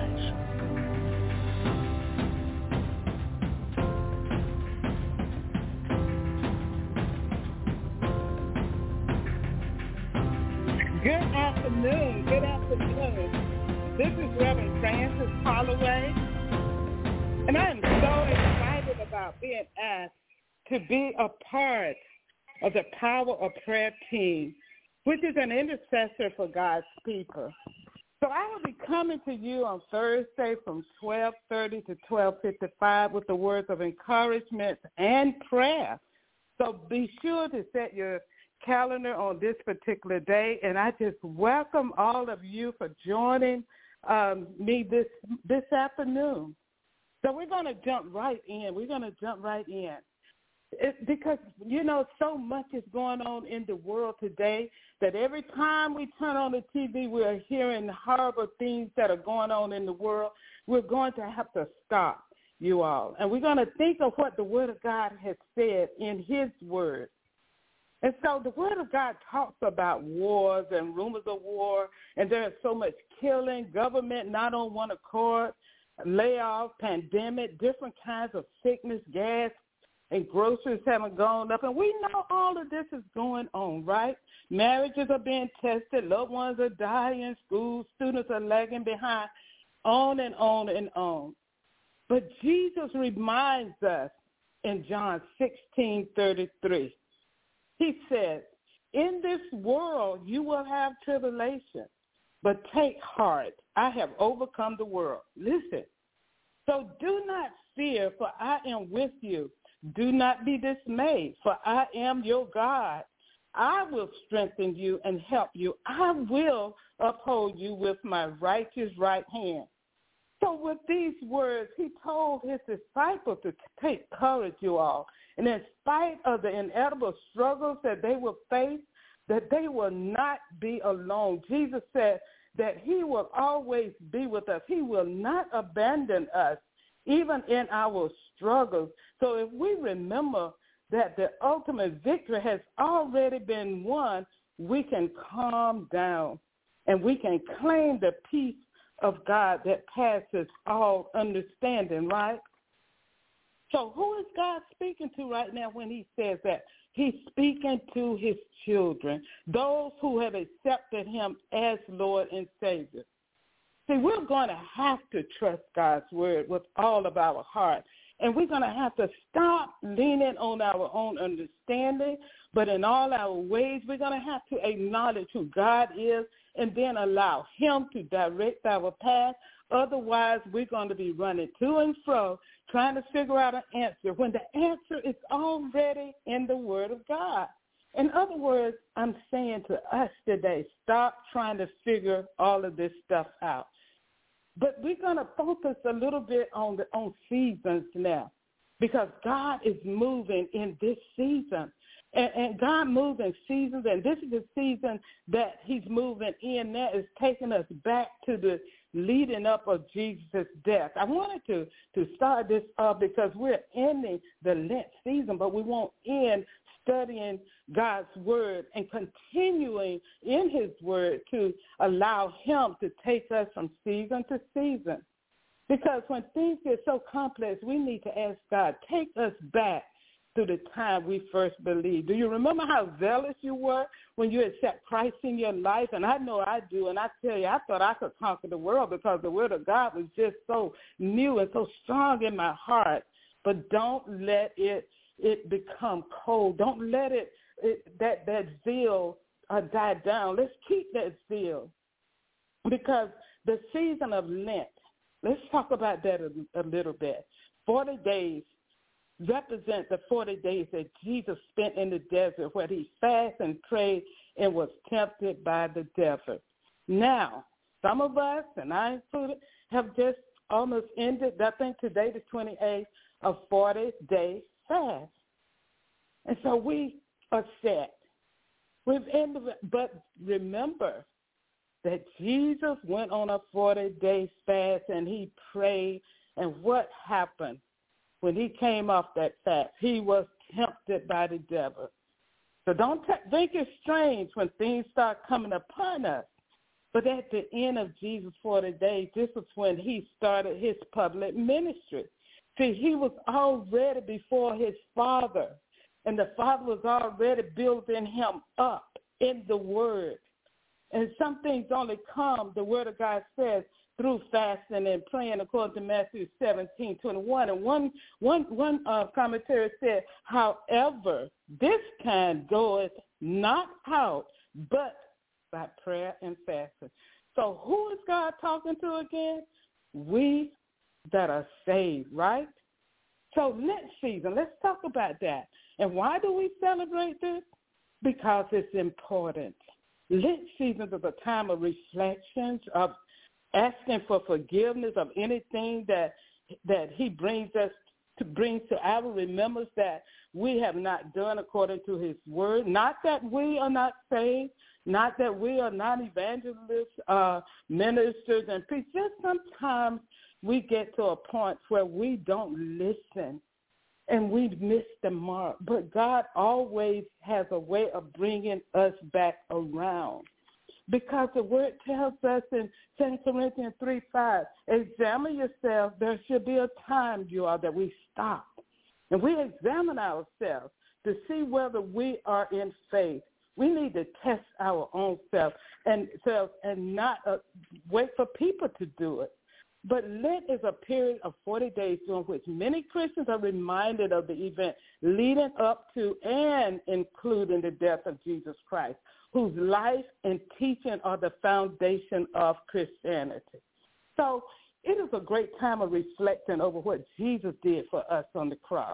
Good afternoon. Good afternoon. This is Reverend Francis Holloway, and I'm so excited about being asked to be a part of the Power of Prayer team, which is an intercessor for God's people. So I will be coming to you on Thursday from twelve thirty to twelve fifty-five with the words of encouragement and prayer. So be sure to set your calendar on this particular day, and I just welcome all of you for joining um, me this this afternoon. So we're going to jump right in. We're going to jump right in. It, because, you know, so much is going on in the world today that every time we turn on the T V, we're hearing horrible things that are going on in the world. We're going to have to stop, you all. And we're going to think of what the Word of God has said in his Word. And so the Word of God talks about wars and rumors of war, and there is so much killing, government not on one accord, layoff, pandemic, different kinds of sickness, gas, and groceries haven't gone up. And we know all of this is going on, right? Marriages are being tested, loved ones are dying, school students are lagging behind, on and on and on. But Jesus reminds us in John sixteen thirty-three. He says, in this world you will have tribulation, but take heart. I have overcome the world. Listen. So do not fear, for I am with you. Do not be dismayed, for I am your God. I will strengthen you and help you. I will uphold you with my righteous right hand. So with these words, he told his disciples to take courage, you all. And in spite of the inevitable struggles that they will face, that they will not be alone. Jesus said that he will always be with us. He will not abandon us, even in our struggles. So if we remember that the ultimate victory has already been won, we can calm down and we can claim the peace of God that passes all understanding, right? So who is God speaking to right now when he says that? He's speaking to his children, those who have accepted him as Lord and Savior. See, we're going to have to trust God's word with all of our heart. And we're going to have to stop leaning on our own understanding, but in all our ways, we're going to have to acknowledge who God is and then allow him to direct our path. Otherwise, we're going to be running to and fro trying to figure out an answer when the answer is already in the word of God. In other words, I'm saying to us today, stop trying to figure all of this stuff out. But we're going to focus a little bit on the on seasons now, because God is moving in this season. And, and God moves in seasons, and this is the season that he's moving in now, is taking us back to the leading up of Jesus' death. I wanted to, to start this up because we're ending the Lent season, but we won't end studying God's word and continuing in his word to allow him to take us from season to season. Because when things get so complex, we need to ask God, take us back to the time we first believed. Do you remember how zealous you were when you accept Christ in your life? And I know I do, and I tell you, I thought I could conquer the world because the word of God was just so new and so strong in my heart. But don't let it it become cold. Don't let it, it that, that zeal uh, die down. Let's keep that zeal, because the season of Lent, let's talk about that a, a little bit. forty days represent the forty days that Jesus spent in the desert, where he fasted and prayed and was tempted by the devil. Now, some of us, and I included, have just almost ended, I think today the twenty-eighth, of forty-day fast. And so we are set. We've ended, but remember that Jesus went on a forty-day fast and he prayed, and what happened? When he came off that fast, he was tempted by the devil. So don't t- think it's strange when things start coming upon us. But at the end of Jesus' forty days, this was when he started his public ministry. See, he was already before his Father, and the Father was already building him up in the Word. And some things only come, the Word of God says, through fasting and praying, according to Matthew seventeen twenty-one. And one, one, one uh, commentary said, however, this kind goeth not out, but by prayer and fasting. So who is God talking to again? We that are saved, right? So Lent season, let's talk about that. And why do we celebrate this? Because it's important. Lent season is a time of reflections, of asking for forgiveness of anything that that he brings us to bring to our remembrance that we have not done according to his word. Not that we are not saved, not that we are not evangelists, uh, ministers, and preachers. Just sometimes we get to a point where we don't listen and we miss the mark. But God always has a way of bringing us back around. Because the word tells us in Second Corinthians three five, examine yourself. There should be a time, you all, that we stop. And we examine ourselves to see whether we are in faith. We need to test our own self and self and not uh, wait for people to do it. But Lent is a period of forty days during which many Christians are reminded of the event leading up to and including the death of Jesus Christ, whose life and teaching are the foundation of Christianity. So it is a great time of reflecting over what Jesus did for us on the cross.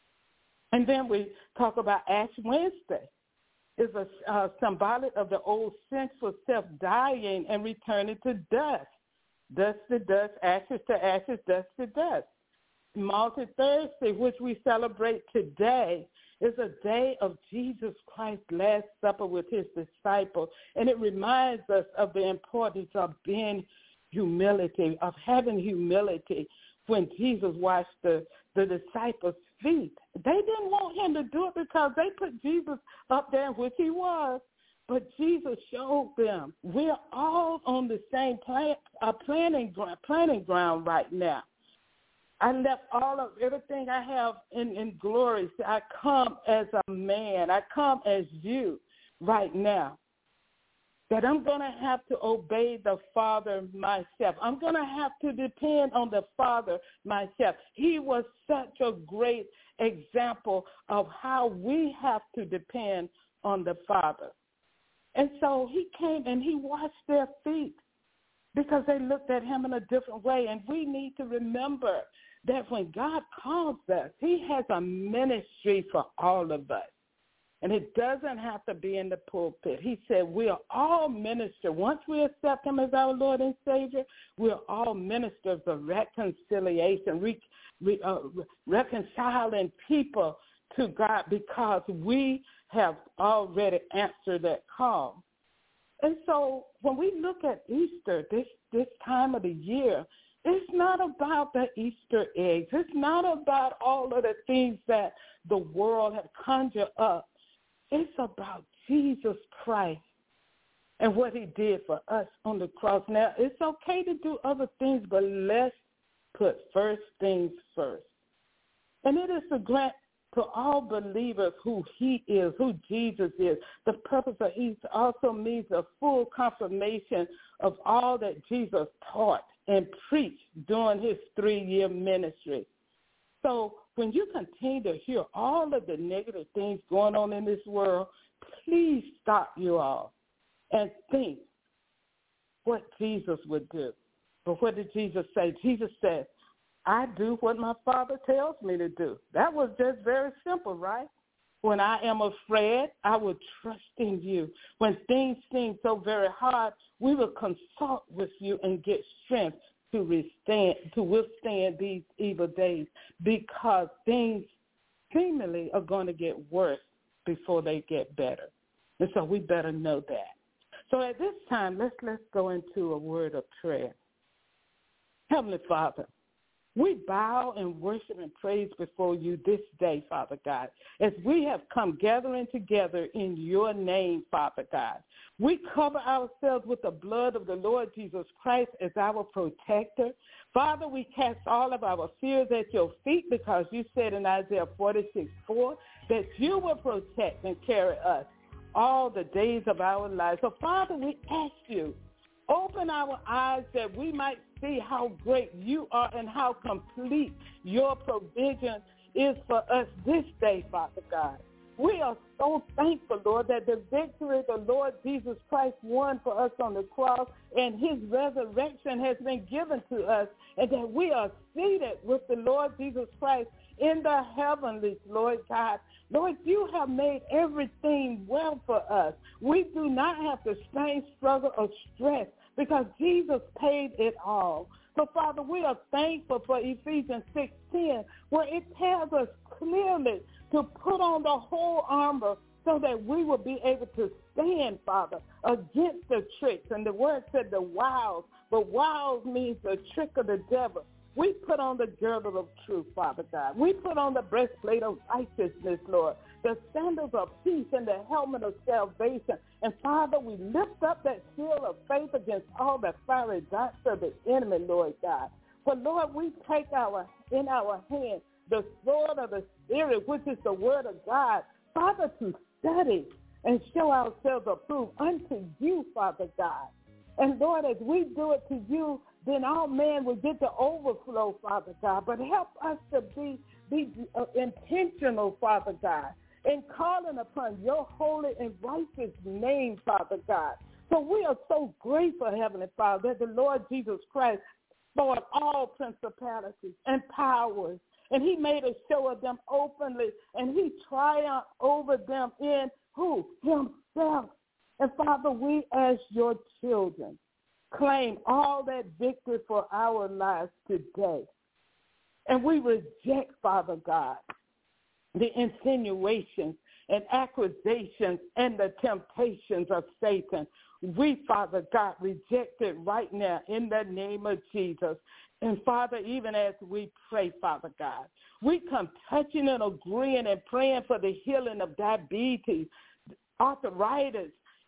And then we talk about Ash Wednesday. It's a uh, symbolic of the old sinful self dying and returning to dust. Dust to dust, ashes to ashes, dust to dust. Malted Thursday, which we celebrate today, is a day of Jesus Christ's Last Supper with his disciples, and it reminds us of the importance of being humility, of having humility when Jesus washed the, the disciples' feet. They didn't want him to do it because they put Jesus up there, which he was, but Jesus showed them we're all on the same plan, uh, planning, planning ground right now. I left all of everything I have in, in glory. I come as a man. I come as you right now. That I'm going to have to obey the Father myself. I'm going to have to depend on the Father myself. He was such a great example of how we have to depend on the Father. And so he came and he washed their feet because they looked at him in a different way. And we need to remember that when God calls us, he has a ministry for all of us. And it doesn't have to be in the pulpit. He said we are all ministers. Once we accept him as our Lord and Savior, we are all ministers of reconciliation, re, re, uh, reconciling people to God because we have already answered that call. And so when we look at Easter, this, this time of the year, it's not about the Easter eggs. It's not about all of the things that the world has conjured up. It's about Jesus Christ and what he did for us on the cross. Now, it's okay to do other things, but let's put first things first. And it is a grant to all believers who he is, who Jesus is. The purpose of Easter also means a full confirmation of all that Jesus taught and preached during his three-year ministry. So when you continue to hear all of the negative things going on in this world, please stop you all and think what Jesus would do. But what did Jesus say? Jesus said, I do what my Father tells me to do. That was just very simple, right? When I am afraid, I will trust in you. When things seem so very hard, we will consult with you and get strength to withstand, to withstand these evil days, because things seemingly are going to get worse before they get better. And so we better know that. So at this time, let's let's go into a word of prayer. Heavenly Father, we bow and worship and praise before you this day, Father God, as we have come gathering together in your name, Father God. We cover ourselves with the blood of the Lord Jesus Christ as our protector. Father, we cast all of our fears at your feet because you said in Isaiah forty-six four that you will protect and carry us all the days of our lives. So, Father, we ask you, open our eyes that we might see how great you are and how complete your provision is for us this day, Father God. We are so thankful, Lord, that the victory the Lord Jesus Christ won for us on the cross and his resurrection has been given to us, and that we are seated with the Lord Jesus Christ in the heavenlies, Lord God. Lord, you have made everything well for us. We do not have to strain, struggle, or stress because Jesus paid it all. So, Father, we are thankful for Ephesians six ten, where it tells us clearly to put on the whole armor so that we will be able to stand, Father, against the tricks. And the word said the wiles, but wiles means the trick of the devil. We put on the girdle of truth, Father God. We put on the breastplate of righteousness, Lord, the sandals of peace and the helmet of salvation. And, Father, we lift up that shield of faith against all the fiery darts of the enemy, Lord God. For, Lord, we take our in our hand the sword of the Spirit, which is the word of God, Father, to study and show ourselves approved unto you, Father God. And, Lord, as we do it to you, then all men will get the overflow, Father God. But help us to be, be uh, intentional, Father God, in calling upon your holy and righteous name, Father God. So we are so grateful, Heavenly Father, that the Lord Jesus Christ fought all principalities and powers, and he made a show of them openly, and he triumphed over them in who? Himself. And, Father, we as your children claim all that victory for our lives today. And we reject, Father God, the insinuations and accusations and the temptations of Satan. We, Father God, reject it right now in the name of Jesus. And, Father, even as we pray, Father God, we come touching and agreeing and praying for the healing of diabetes, arthritis,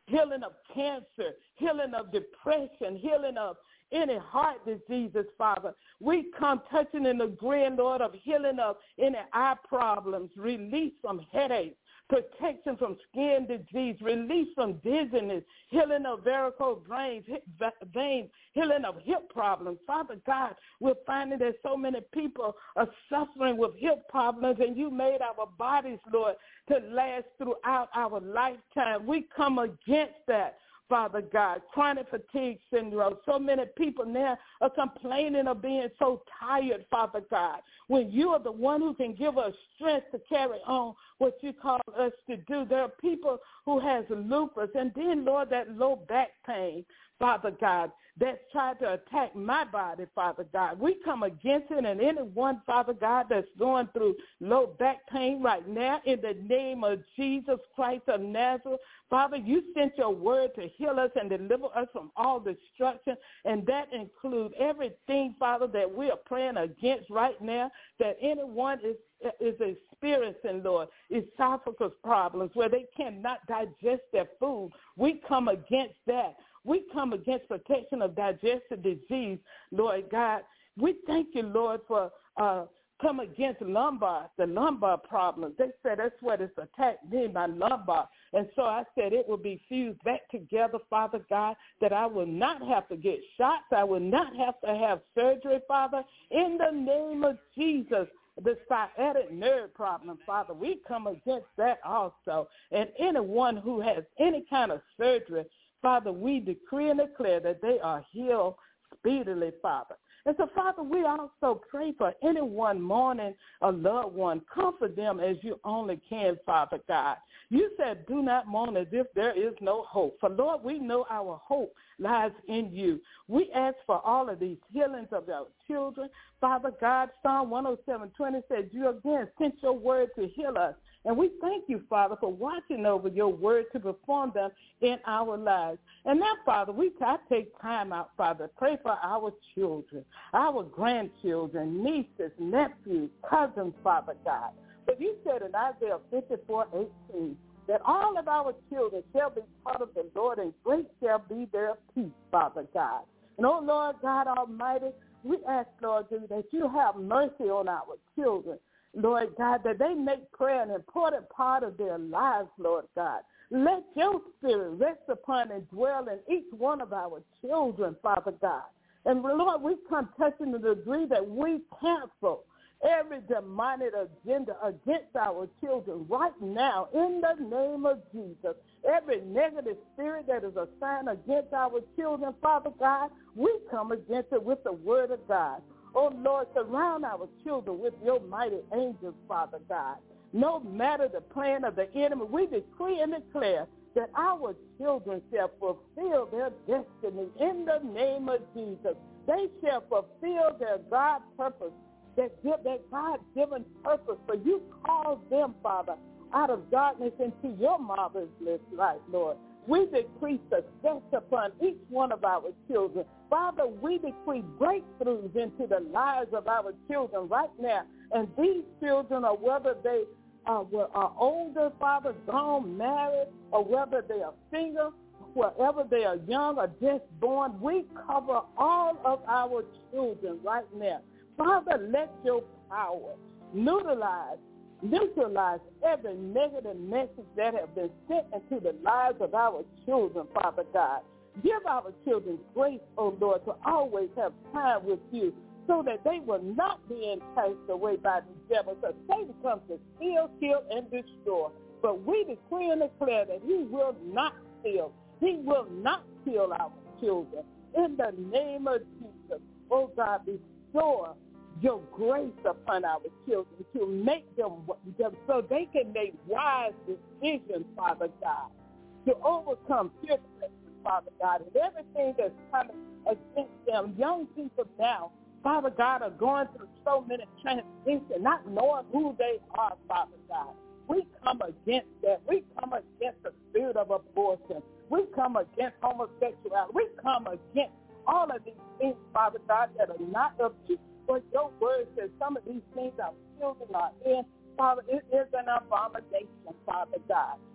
healing of cancer, healing of depression, healing of any heart diseases, Father. We come touching and agreeing, Lord, of healing of any eye problems, release from headaches, protection from skin disease, release from dizziness, healing of varicose veins, veins, healing of hip problems. Father God, we're finding that so many people are suffering with hip problems, and you made our bodies, Lord, to last throughout our lifetime. We come against that, Father God, chronic fatigue syndrome. So many people now are complaining of being so tired, Father God, when you are the one who can give us strength to carry on what you call us to do. There are people who has lupus, and then, Lord, that low back pain, Father God, that's tried to attack my body, Father God. We come against it, and anyone, Father God, that's going through low back pain right now, in the name of Jesus Christ of Nazareth, Father, you sent your word to heal us and deliver us from all destruction, and that includes everything, Father, that we are praying against right now, that anyone is is experiencing, Lord, esophagus problems where they cannot digest their food. We come against that. We come against protection of digestive disease, Lord God. We thank you, Lord, for uh, come against lumbar, the lumbar problems. They said that's what it's attacked me, my lumbar. And so I said it will be fused back together, Father God, that I will not have to get shots. I will not have to have surgery, Father, in the name of Jesus. The sciatic nerve problem, Father, we come against that also. And anyone who has any kind of surgery, Father, we decree and declare that they are healed speedily, Father. And so, Father, we also pray for anyone mourning a loved one. Comfort them as you only can, Father God. You said, do not mourn as if there is no hope. For, Lord, we know our hope lies in you. We ask for all of these healings of our children. Father God, Psalm one oh seven twenty said, you again sent your word to heal us. And we thank you, Father, for watching over your word to perform them in our lives. And now, Father, we I take time out, Father, pray for our children, our grandchildren, nieces, nephews, cousins, Father God. But you said in Isaiah fifty-four eighteen that all of our children shall be taught of the Lord, and great shall be their peace, Father God. And, oh, Lord God Almighty, we ask, Lord, that you have mercy on our children. Lord God, that they make prayer an important part of their lives, Lord God. Let your spirit rest upon and dwell in each one of our children, Father God. And, Lord, we come touching the degree that we cancel every demonic agenda against our children right now in the name of Jesus. Every negative spirit that is assigned against our children, Father God, we come against it with the word of God. Oh, Lord, surround our children with your mighty angels, Father God. No matter the plan of the enemy, we decree and declare that our children shall fulfill their destiny in the name of Jesus. They shall fulfill their God purpose, that, that God-given purpose, for you called them, Father, out of darkness into your marvelous light, Lord. We decree success upon each one of our children. Father, we decree breakthroughs into the lives of our children right now. And these children, or whether they uh, were, are older, Father, gone, married, or whether they are single, wherever they are young or just born, we cover all of our children right now. Father, let your power neutralize Neutralize every negative message that have been sent into the lives of our children, Father God. Give our children grace, O Lord, to always have time with you so that they will not be enticed away by the devil. So Satan comes to steal, kill, and destroy. But we decree and declare that he will not steal. He will not kill our children. In the name of Jesus, oh God, restore your grace upon our children to make them, them so they can make wise decisions, Father God, to overcome peer pressure, Father God, and everything that's coming against them. Young people now, Father God, are going through so many transitions, not knowing who they are, Father God. We come against that. We come against the spirit of abortion. We come against homosexuality. We come against all of these things, Father God, that are not of you. But your word says some of these things our children are in, Father, it is an abomination, Father God.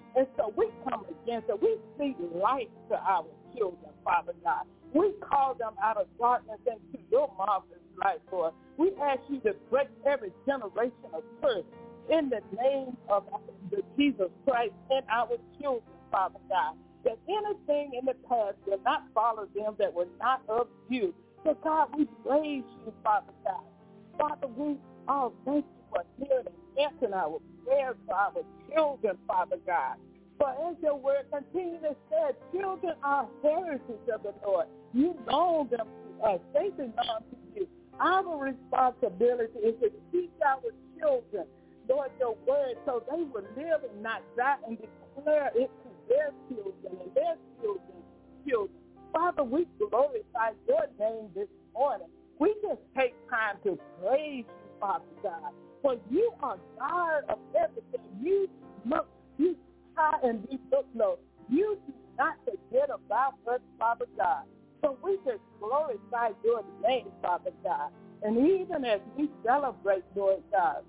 And so we come against it. We speak life to our children, Father God. We call them out of darkness into your marvelous light, Lord. We ask you to break every generation of curse in the name of Jesus Christ and our children, Father God. That anything in the past will not follow them that were not of you. So, God, we praise you, Father God. Father, we all thank you for hearing and answering our prayers for our children, Father God. For as your word continues said, children are heritage of the Lord. You loan them to us. They belong to you. Our responsibility is to teach our children, Lord, your word, so they will live and not die and declare it to their children and their children's children. Father, we glorify your name this morning. We just take time to praise you, Father God, for you are God of everything. You look, you high and you look low. You do not forget about us, Father God. So we just glorify your name, Father God. And even as we celebrate, Lord God,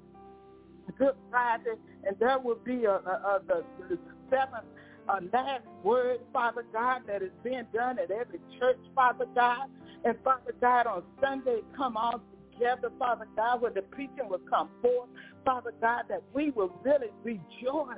Good Friday, and there will be a, a, a, the, the seventh uh, last word, Father God, that is being done at every church, Father God. And Father God, on Sunday, come all together, Father God, where the preaching will come forth, Father God, that we will really rejoice,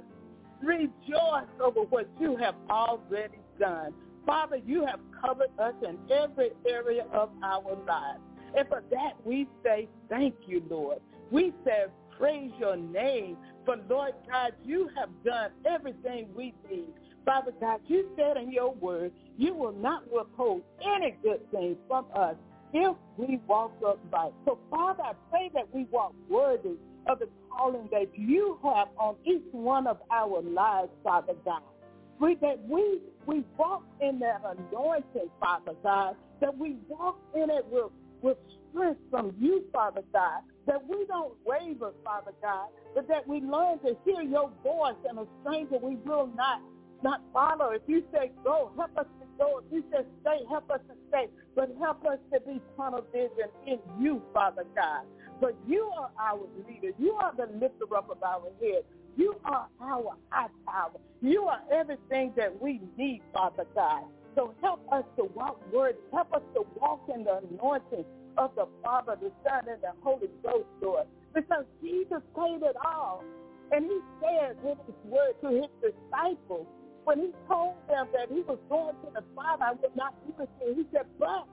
rejoice over what you have already done. Father, you have covered us in every area of our lives. And for that, we say thank you, Lord. We say praise your name. For, Lord God, you have done everything we need. Father God, you said in your word, you will not withhold any good thing from us if we walk upright. So, Father, I pray that we walk worthy of the calling that you have on each one of our lives, Father God. We, that we, we walk in that anointing, Father God, that we walk in it with, with strength from you, Father God, that we don't waver, Father God, but that we learn to hear your voice, and a stranger we will not, not follow. If you say go, help us to go. If you say stay, help us to stay. But help us to be tunnel vision in you, Father God. But you are our leader. You are the lifter up of our head. You are our high tower. You are everything that we need, Father God. So help us to walk worthy. Help us to walk in the anointing of the Father, the Son, and the Holy Ghost, Lord. Because Jesus paid it all. And he said in his word to his disciples, when he told them that he was going to the Father, I would not do it to him. He said, but,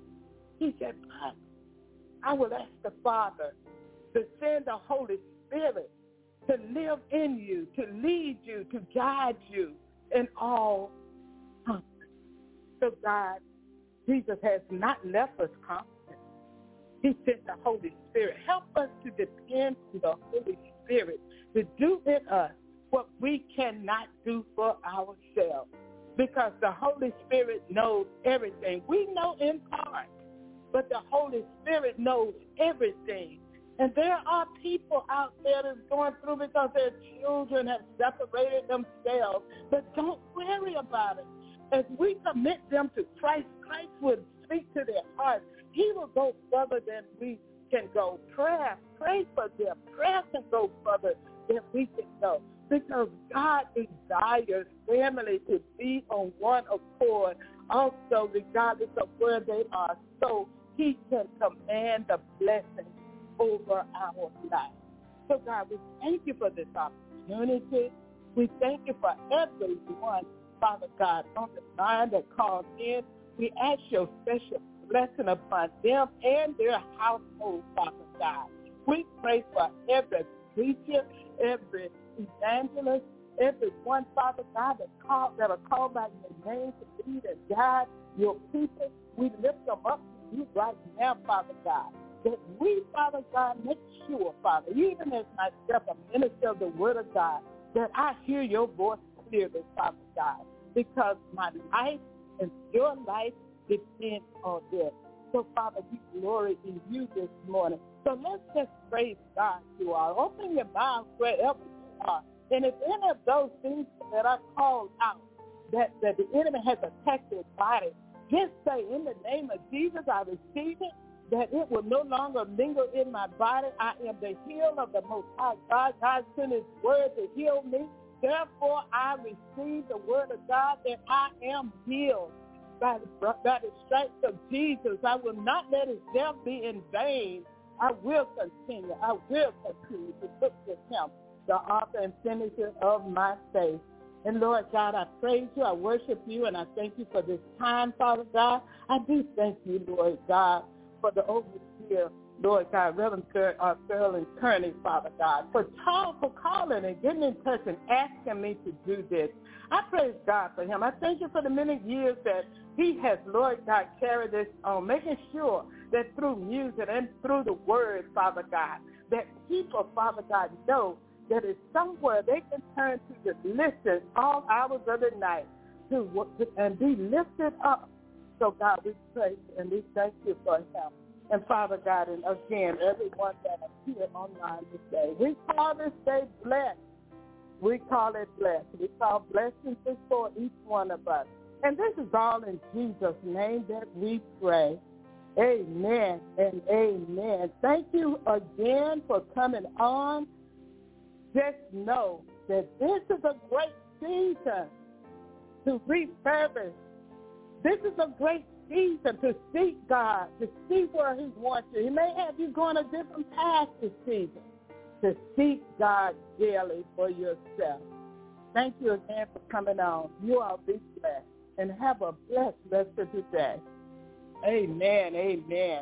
he said, but, I will ask the Father to send the Holy Spirit to live in you, to lead you, to guide you in all comfort. So God, Jesus has not left us confident. He sent the Holy Spirit. Help us to depend on the Holy Spirit to do in us what we cannot do for ourselves. Because the Holy Spirit knows everything. We know in part, but the Holy Spirit knows everything. And there are people out there that's going through because their children have separated themselves. But don't worry about it. As we commit them to Christ, Christ will speak to their hearts. He will go further than we can go. Prayer, pray for them. Prayer can go further than we can go. Because God desires family to be on one accord, also regardless of where they are, so he can command the blessing over our life. So, God, we thank you for this opportunity. We thank you for everyone, Father God, on the line that called in. We ask your special blessing upon them and their household, Father God. We pray for every preacher, every evangelist, everyone, Father God, that, call, that are called by your name to lead and guide your people. We lift them up to you right now, Father God. That we, Father God, make sure, Father, even as myself, a minister of the Word of God, that I hear your voice clearly, Father God, because my life and your life depend on this. So, Father, we glory in you this morning. So let's just praise God, you all. Open your mouth wherever you are. And if any of those things that I called out, that, that the enemy has attacked your body, just say, in the name of Jesus, I receive it, that it will no longer linger in my body. I am the healed of the Most High God. God sent his word to heal me. Therefore, I receive the word of God that I am healed by the, by the stripes of Jesus. I will not let his death be in vain. I will continue. I will continue to look to him, the author and finisher of my faith. And Lord God, I praise you, I worship you, and I thank you for this time, Father God. I do thank you, Lord God, for the overseer, Lord God, Reverend Sterling Kearney, Father God, for, talk, for calling and getting in touch and asking me to do this. I praise God for him. I thank you for the many years that he has, Lord God, carried this on, making sure that through music and through the word, Father God, that people, Father God, know that is somewhere they can turn to just listen all hours of the night to and be lifted up. So, God, we praise and we thank you for him. And, Father God, and again, everyone that is here online this day, we call this day blessed. We call it blessed. We call blessings for each one of us. And this is all in Jesus' name that we pray. Amen and amen. Thank you again for coming on. Just know that this is a great season to refurbish. This is a great season to seek God, to see where he wants you. He may have you going a different path this season, to seek God daily for yourself. Thank you again for coming on. You all be blessed and have a blessed rest of the day. Amen, amen.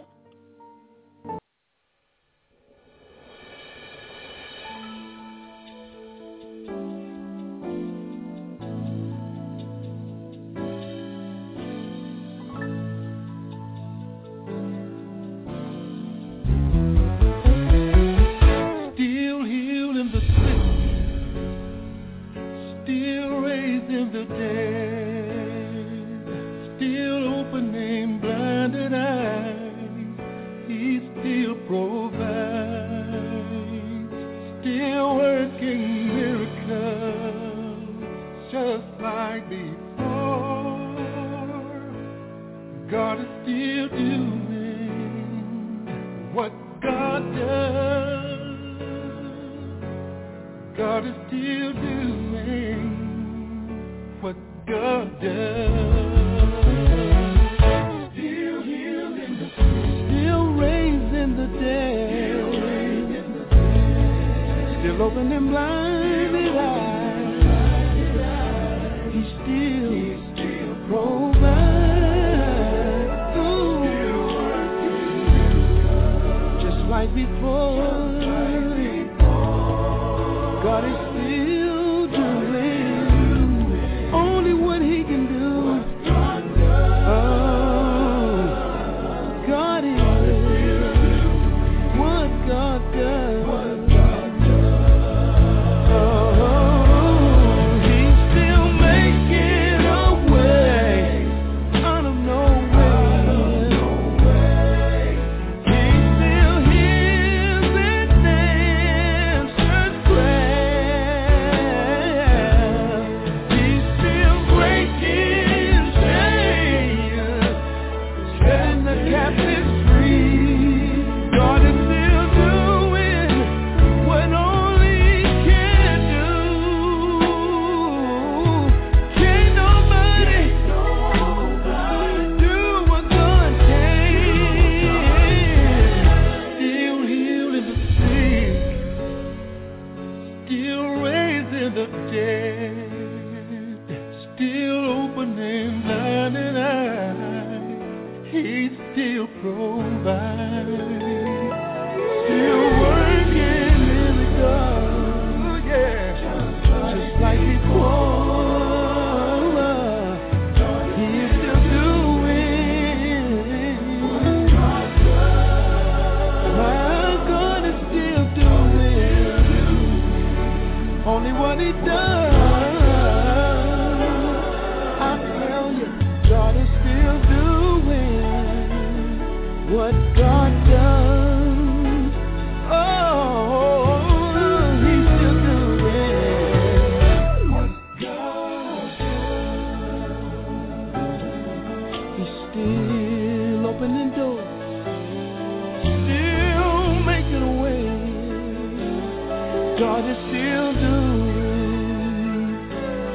God is still doing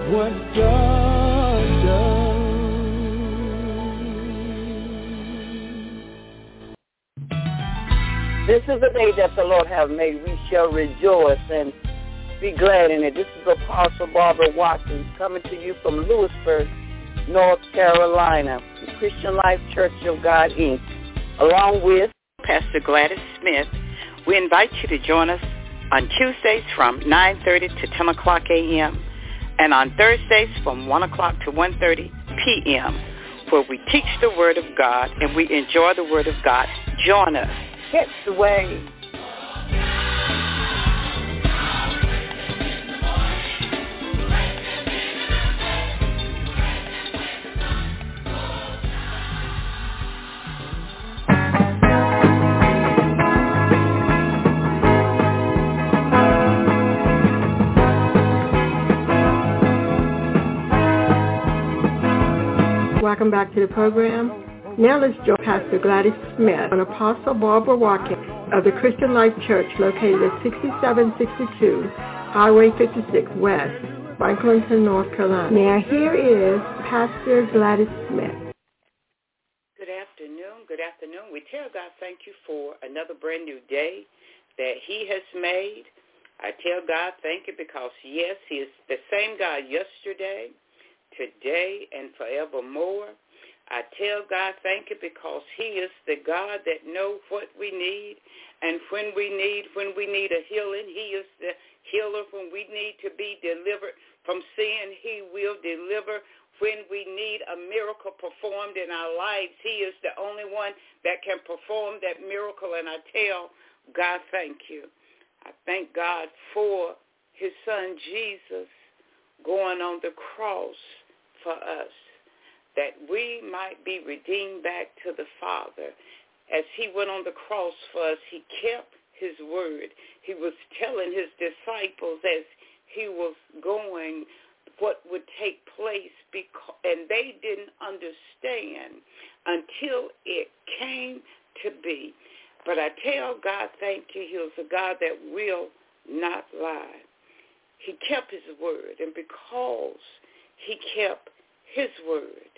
what God does. This is the day that the Lord hath made. We shall rejoice and be glad in it. This is Apostle Barbara Watkins coming to you from Lewisburg, North Carolina, the Christian Life Church of God, Incorporated, along with Pastor Gladys Smith. We invite you to join us on Tuesdays from nine thirty to ten o'clock a.m. and on Thursdays from one o'clock to one thirty p.m. where we teach the Word of God and we enjoy the Word of God. Join us. Catch the Wave. Welcome back to the program. Now let's join Pastor Gladys Smith and Apostle Barbara Watkins of the Christian Life Church located at sixty-seven sixty-two Highway fifty-six West, Franklinton, North Carolina. Now here is Pastor Gladys Smith. Good afternoon. Good afternoon. We tell God thank you for another brand new day that he has made. I tell God thank you because, yes, he is the same God yesterday, today, and forevermore. I tell God thank you because he is the God that knows what we need. And when we need, when we need a healing, he is the healer. When we need to be delivered from sin, he will deliver. When we need a miracle performed in our lives, he is the only one that can perform that miracle. And I tell God thank you. I thank God for his son Jesus going on the cross for us, that we might be redeemed back to the Father. As he went on the cross for us, he kept his word. He was telling his disciples as he was going what would take place, because, and they didn't understand until it came to be. But I tell God thank you, he was a God that will not lie. He kept his word, and because he kept his word,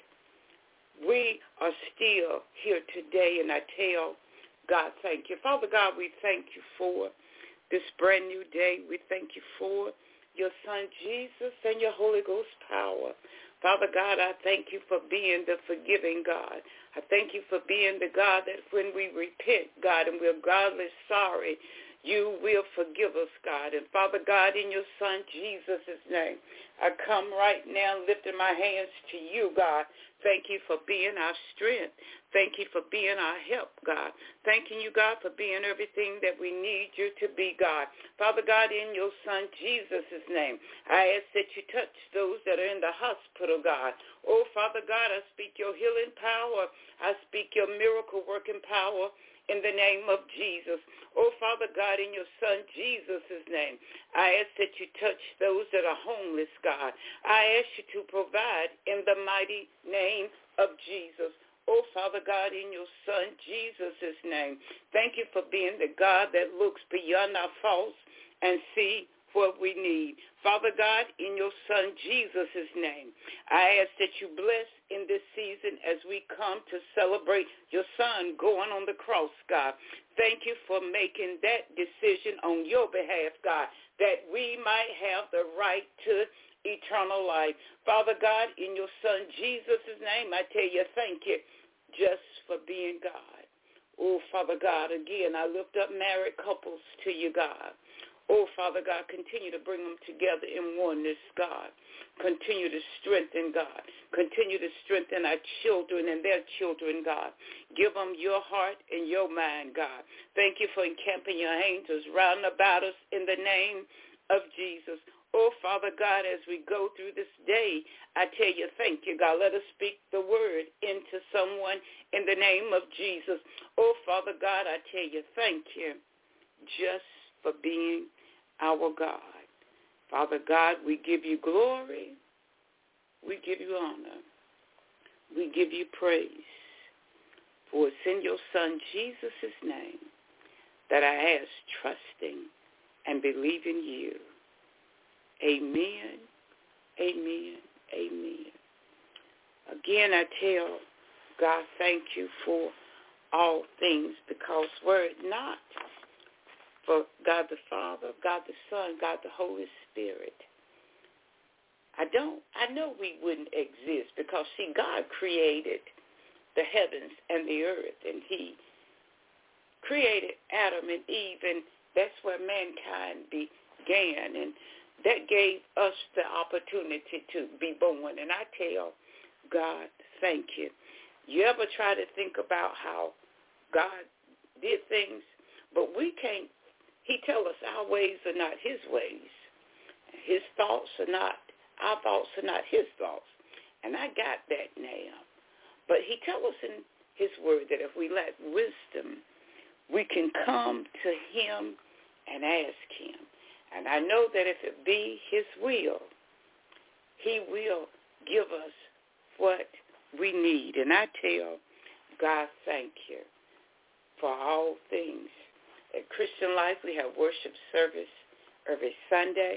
we are still here today, and I tell God thank you. Father God, we thank you for this brand new day. We thank you for your son Jesus and your Holy Ghost power. Father God, I thank you for being the forgiving God. I thank you for being the God that when we repent, God, and we're godly sorry, you will forgive us, God. And Father God, in your son Jesus' name, I come right now lifting my hands to you, God. Thank you for being our strength. Thank you for being our help, God. Thanking you, God, for being everything that we need you to be, God. Father God, in your son Jesus' name, I ask that you touch those that are in the hospital, God. Oh, Father God, I speak your healing power. I speak your miracle-working power in the name of Jesus. Oh, Father God, in your son Jesus' name, I ask that you touch those that are homeless, God. I ask you to provide in the mighty name of Jesus. Oh, Father God, in your son Jesus' name, thank you for being the God that looks beyond our faults and see what we need. Father God, in your son Jesus' name, I ask that you bless in this season as we come to celebrate your son going on the cross, God. Thank you for making that decision on your behalf, God, that we might have the right to eternal life. Father God, in your son Jesus' name, I tell you thank you just for being God. Oh, Father God, again, I lift up married couples to you, God. Oh, Father God, continue to bring them together in oneness, God. Continue to strengthen, God. Continue to strengthen our children and their children, God. Give them your heart and your mind, God. Thank you for encamping your angels round about us in the name of Jesus. Oh, Father God, as we go through this day, I tell you, thank you, God. Let us speak the word into someone in the name of Jesus. Oh, Father God, I tell you, thank you just for being our God. Father God, we give you glory. We give you honor. We give you praise. For it's in your son Jesus' name that I ask, trusting and believing you. Amen, Amen. Amen. Again, I tell God, thank you for all things, because were it not for God the Father, God the Son, God the Holy Spirit, I don't, I know we wouldn't exist, because, see, God created the heavens and the earth, and he created Adam and Eve, and that's where mankind began, and that gave us the opportunity to be born. And I tell God, thank you. You ever try to think about how God did things? But we can't, he tells us our ways are not his ways. His thoughts are not, our thoughts are not his thoughts. And I got that now. But he tells us in his word that if we lack wisdom, we can come to him and ask him. And I know that if it be his will, he will give us what we need. And I tell God, thank you for all things. At Christian Life, we have worship service every Sunday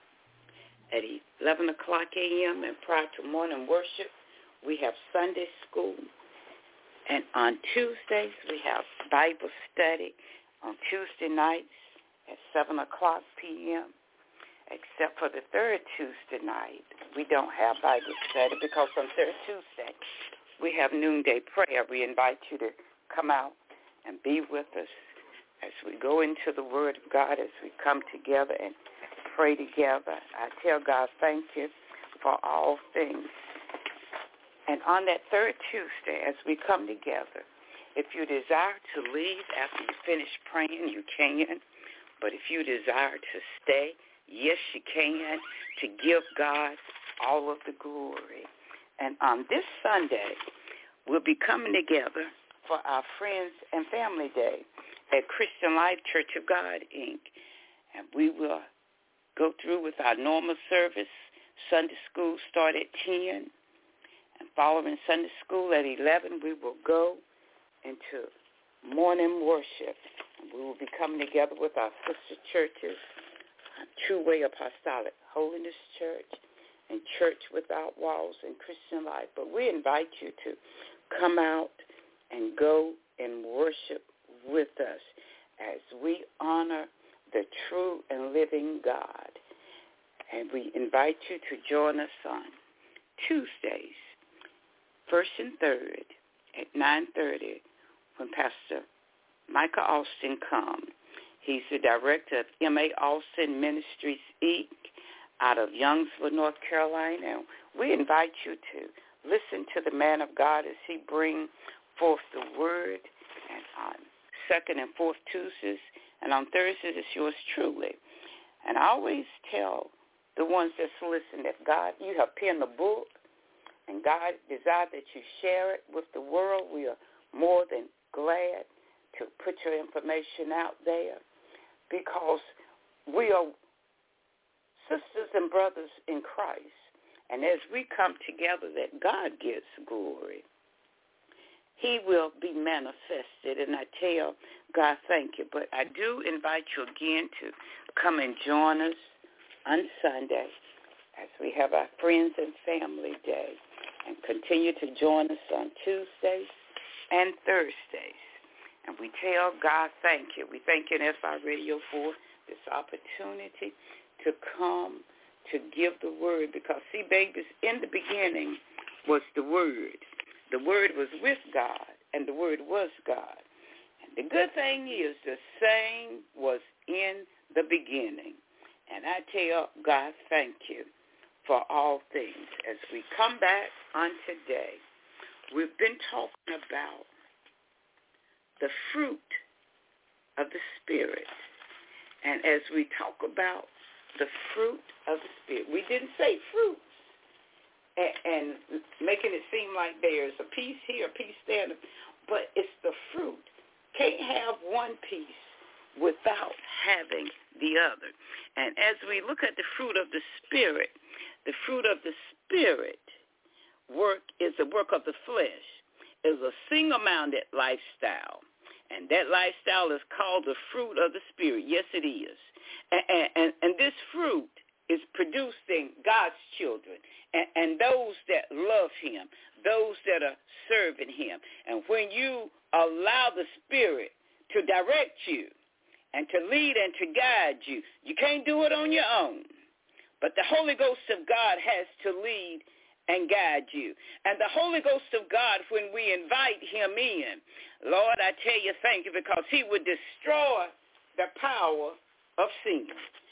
at eleven o'clock a.m. and prior to morning worship, we have Sunday school. And on Tuesdays, we have Bible study on Tuesday nights at seven o'clock p.m., except for the third Tuesday night. We don't have Bible study because on third Tuesday, we have noonday prayer. We invite you to come out and be with us as we go into the Word of God, as we come together and pray together. I tell God, thank you for all things. And on that third Tuesday, as we come together, if you desire to leave after you finish praying, you can. But if you desire to stay, yes, you can, to give God all of the glory. And on this Sunday, we'll be coming together for our Friends and Family Day at Christian Life Church of God, Incorporated. And we will go through with our normal service. Sunday school start at ten. And following Sunday school at eleven, we will go into morning worship. And we will be coming together with our sister churches, True Way Apostolic Holiness Church, and Church Without Walls and Christian Life. But we invite you to come out and go and worship with us as we honor the true and living God. And we invite you to join us on Tuesdays, first and third, at nine thirty, when Pastor Micah Austin comes. He's the director of M A Austin Ministries, Incorporated, out of Youngsville, North Carolina. And we invite you to listen to the man of God as he brings forth the word, and on second and fourth Tuesdays, and on Thursdays it's yours truly. And I always tell the ones that's listening that God, you have penned the book, and God desires that you share it with the world. We are more than glad to put your information out there, because we are sisters and brothers in Christ. And as we come together, that God gets glory, he will be manifested. And I tell God, thank you. But I do invite you again to come and join us on Sunday as we have our Friends and Family Day, and continue to join us on Tuesdays and Thursdays. And we tell God, thank you. We thank you in F I Radio for this opportunity to come to give the word. Because, see, babies, in the beginning was the Word. The Word was with God, and the Word was God. And the good thing is the same was in the beginning. And I tell God, thank you for all things. As we come back on today, we've been talking about the fruit of the Spirit. And as we talk about the fruit of the Spirit, we didn't say fruits, and, and making it seem like there's a piece here, a piece there, but it's the fruit. Can't have one piece without having the other. And as we look at the fruit of the Spirit, the fruit of the Spirit work is the work of the flesh, is a single-minded lifestyle. And that lifestyle is called the fruit of the Spirit. Yes, it is. And, and, and this fruit is producing God's children and, and those that love him, those that are serving him. And when you allow the Spirit to direct you and to lead and to guide you, you can't do it on your own. But the Holy Ghost of God has to lead and guide you. And the Holy Ghost of God, when we invite him in, Lord, I tell you thank you, because he would destroy the power of sin.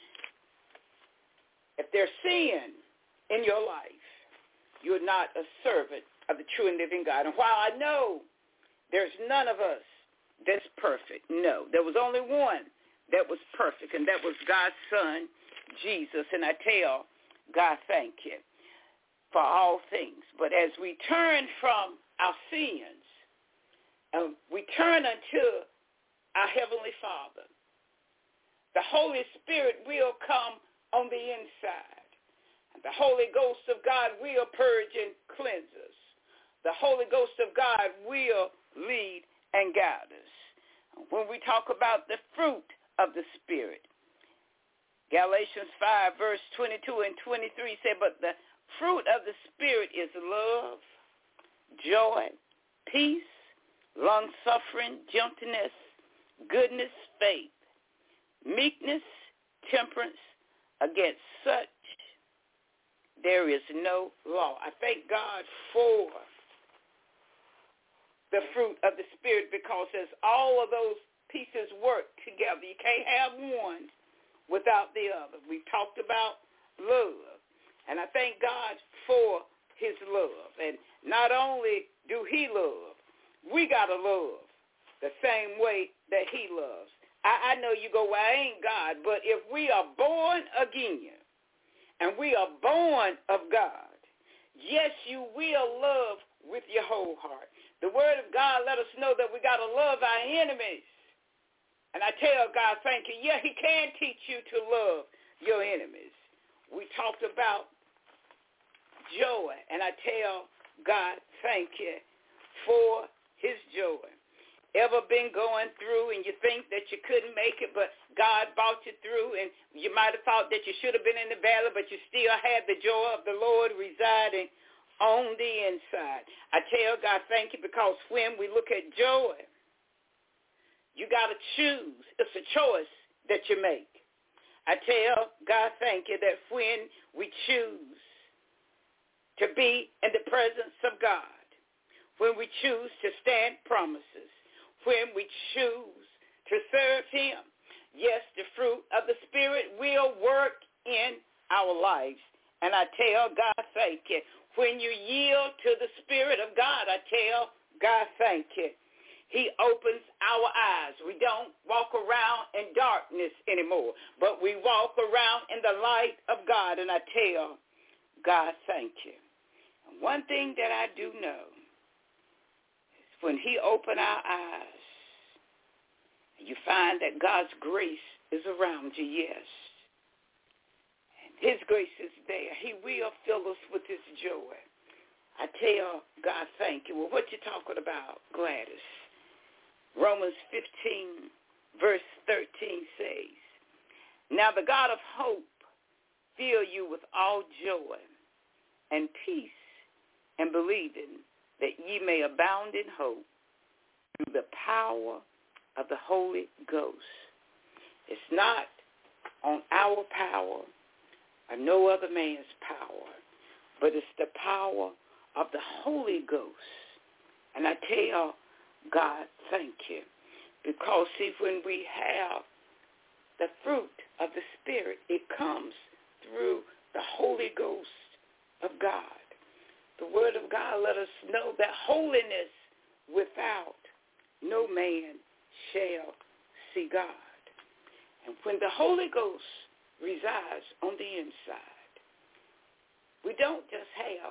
If there's sin in your life, you're not a servant of the true and living God. And while I know there's none of us that's perfect, no, there was only one that was perfect, and that was God's Son, Jesus. And I tell God thank you for all things. But as we turn from our sins, and we turn unto our Heavenly Father, the Holy Spirit will come on the inside. And the Holy Ghost of God will purge and cleanse us. The Holy Ghost of God will lead and guide us. When we talk about the fruit of the Spirit, Galatians five, verse twenty-two and twenty-three said, but the fruit of the Spirit is love, joy, peace, long-suffering, gentleness, goodness, faith, meekness, temperance. Against such there is no law. I thank God for the fruit of the Spirit, because as all of those pieces work together, you can't have one without the other. We talked about love, and I thank God for his love. And not only do he love, we got to love the same way that he loves. I, I know you go, well, I ain't God, but if we are born again and we are born of God, yes, you will love with your whole heart. The word of God let us know that we got to love our enemies. And I tell God, thank you. Yeah, he can teach you to love your enemies. We talked about joy, and I tell God, thank you for his joy. Ever been going through and you think that you couldn't make it, but God brought you through, and you might have thought that you should have been in the valley, but you still had the joy of the Lord residing on the inside? I tell God thank you, because when we look at joy, you got to choose. It's a choice that you make. I tell God thank you that when we choose to be in the presence of God, when we choose to stand promises, when we choose to serve him, yes, the fruit of the Spirit will work in our lives. And I tell God thank you. When you yield to the Spirit of God, I tell God thank you. He opens our eyes. We don't walk around in darkness anymore, but we walk around in the light of God. And I tell God thank you. And one thing that I do know, when he opened our eyes, you find that God's grace is around you, yes. And his grace is there. He will fill us with his joy. I tell God thank you. Well, what you talking about, Gladys? Romans fifteen, verse thirteen says, now the God of hope fill you with all joy and peace and believing, that ye may abound in hope through the power of the Holy Ghost. It's not on our power or no other man's power, but it's the power of the Holy Ghost. And I tell God thank you, because see, when we have the fruit of the Spirit, it comes through the Holy Ghost of God. The word of God let us know that holiness without no man shall see God. And when the Holy Ghost resides on the inside, we don't just have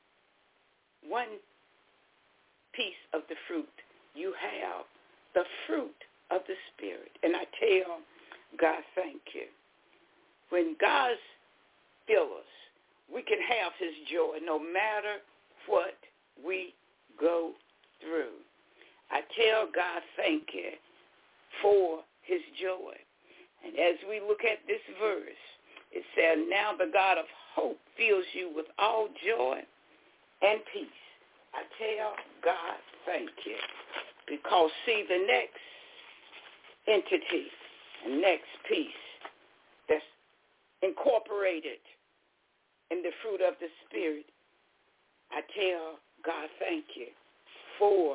one piece of the fruit. You have the fruit of the Spirit. And I tell God thank you. When God fills us, we can have his joy no matter what we go through. I tell God thank you for his joy. And as we look at this verse, It said, now the God of hope fills you with all joy and peace. I tell God, thank you. Because, see, the next entity and next piece that's incorporated in the fruit of the Spirit, I tell God, thank you for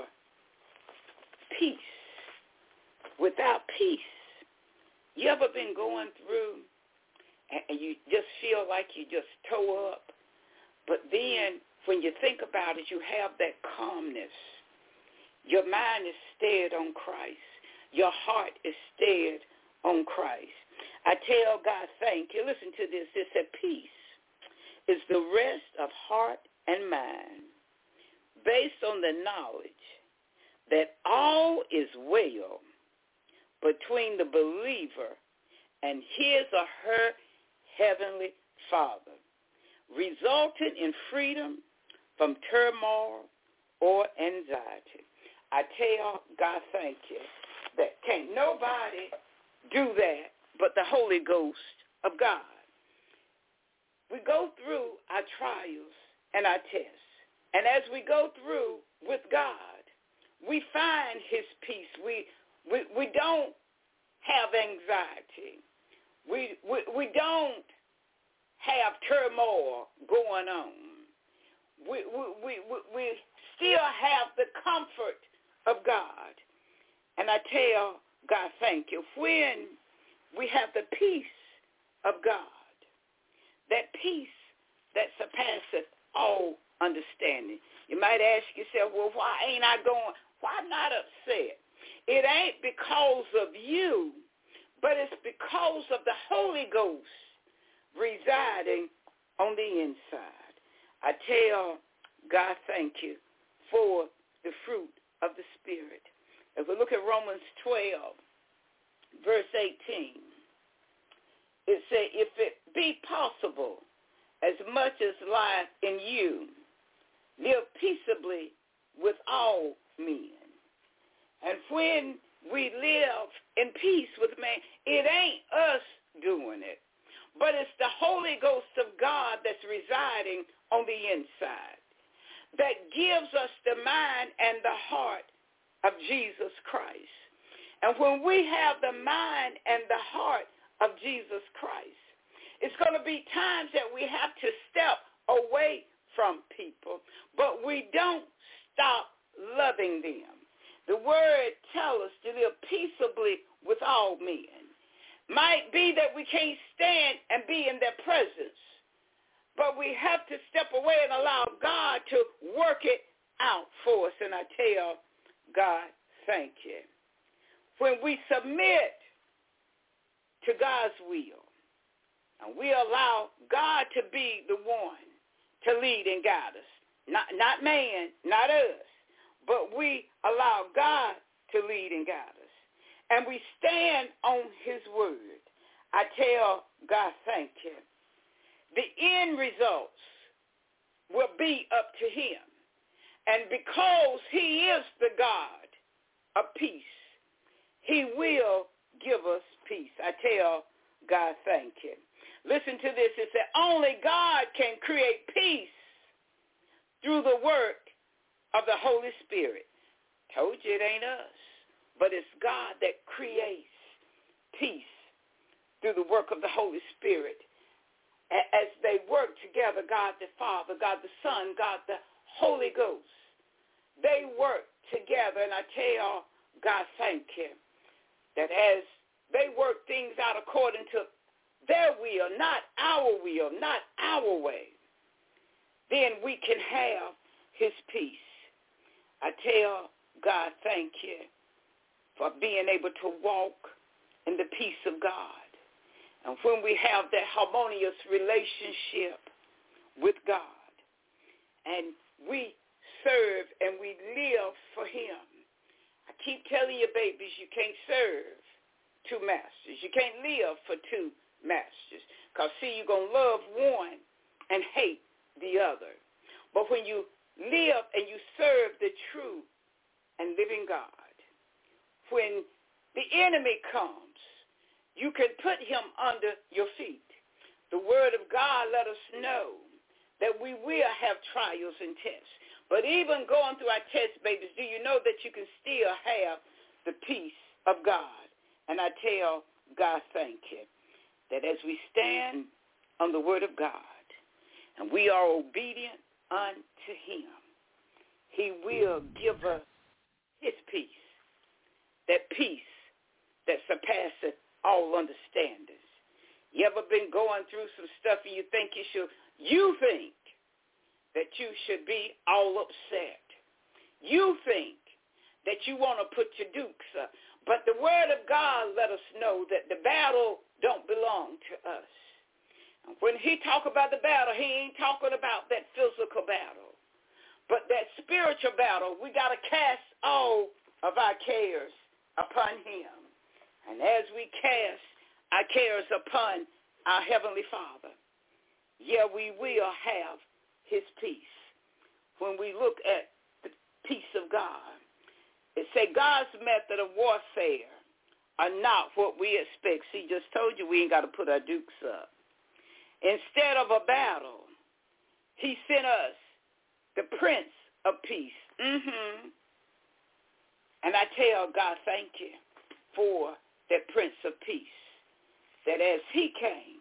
peace. Without peace, you ever been going through and you just feel like you just toe up, but then when you think about it, you have that calmness. Your mind is stead on Christ. Your heart is stead on Christ. I tell God, thank you. Listen to this. It said peace is the rest of heart and mind based on the knowledge that all is well between the believer and his or her heavenly Father, resulting in freedom from turmoil or anxiety. I tell God, thank you, that can't nobody do that but the Holy Ghost of God. We go through our trials and our tests, and as we go through with God, we find his peace. We we, we don't have anxiety. We, we we don't have turmoil going on. We, we, we, we still have the comfort of God. And I tell God, thank you. When we have the peace of God, that peace that surpasses all understanding. You might ask yourself, well, why ain't I going, why not upset? It ain't because of you, but it's because of the Holy Ghost residing on the inside. I tell God, thank you for the fruit of the Spirit. If we look at Romans twelve, verse eighteen, it says, if it be possible, as much as lieth in you, live peaceably with all men. And when we live in peace with man, it ain't us doing it, but it's the Holy Ghost of God that's residing on the inside that gives us the mind and the heart of Jesus Christ. And when we have the mind and the heart of Jesus Christ, it's going to be times that we have to step away from people, but we don't stop loving them. The word tells us to live peaceably with all men. Might be that we can't stand and be in their presence, but we have to step away and allow God to work it out for us. And I tell God, thank you. When we submit to God's will, and we allow God to be the one to lead and guide us, not, not man, not us, but we allow God to lead and guide us. And we stand on his word. I tell God, thank you. The end results will be up to him. And because he is the God of peace, he will give us peace. I tell God, thank you. Listen to this. It said, only God can create peace through the work of the Holy Spirit. Told you it ain't us, but it's God that creates peace through the work of the Holy Spirit. As they work together, God the Father, God the Son, God the Holy Ghost, they work together. And I tell God, thank you, that as they work things out according to their will, not our will, not our way, then we can have his peace. I tell God, thank you for being able to walk in the peace of God. And when we have that harmonious relationship with God, and we serve and we live for him. I keep telling you, babies, you can't serve two masters. You can't live for two masters. Because, see, you're going to love one and hate the other. But when you live and you serve the true and living God, when the enemy comes, you can put him under your feet. the word of God let us know that we will have trials and tests. But even going through our tests, babies, do you know that you can still have the peace of God? And I tell God thank you, that as we stand on the word of God and we are obedient unto him, he will give us his peace, that peace that surpasses all understanding. You ever been going through some stuff and you think you should, you think that you should be all upset. You think that you want to put your dukes up. But the word of God let us know that the battle don't belong to us. And when he talk about the battle, he ain't talking about that physical battle. But that spiritual battle, we got to cast all of our cares upon him. And as we cast our cares upon our Heavenly Father, yeah, we will have his peace. When we look at the peace of God, it say God's method of warfare are not what we expect. See, just told you we ain't got to put our dukes up. Instead of a battle, he sent us the Prince of Peace. Mm-hmm. And I tell God thank you for that Prince of Peace, that as he came,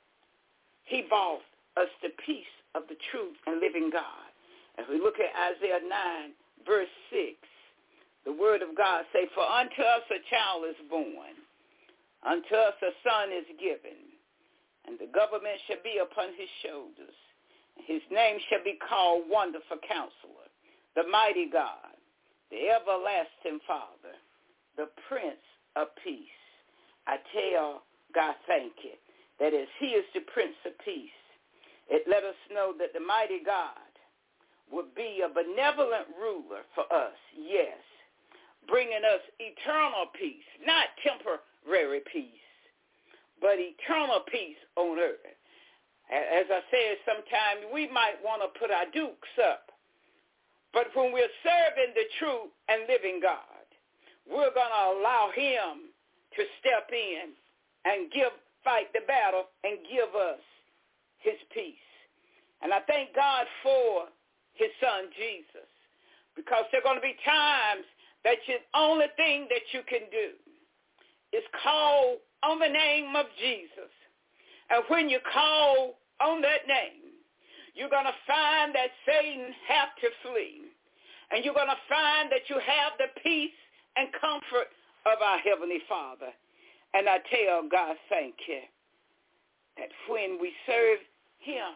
he brought us the peace of the true and living God. If we look at Isaiah nine, verse six, the word of God say, for unto us a child is born, unto us a son is given, and the government shall be upon his shoulders. His name shall be called Wonderful Counselor, the Mighty God, the Everlasting Father, the Prince of Peace. I tell God thank you, that as he is the Prince of Peace, it let us know that the mighty God would be a benevolent ruler for us, yes, bringing us eternal peace, not temporary peace, but eternal peace on earth. As I said, sometimes we might want to put our dukes up, but when we're serving the true and living God, we're going to allow him to step in and give, fight the battle and give us his peace. And I thank God for his son, Jesus, because there are going to be times that the only thing that you can do is call on the name of Jesus. And when you call on that name, you're going to find that Satan have to flee. And you're going to find that you have the peace and comfort of our Heavenly Father. And I tell God thank you, that when we serve him,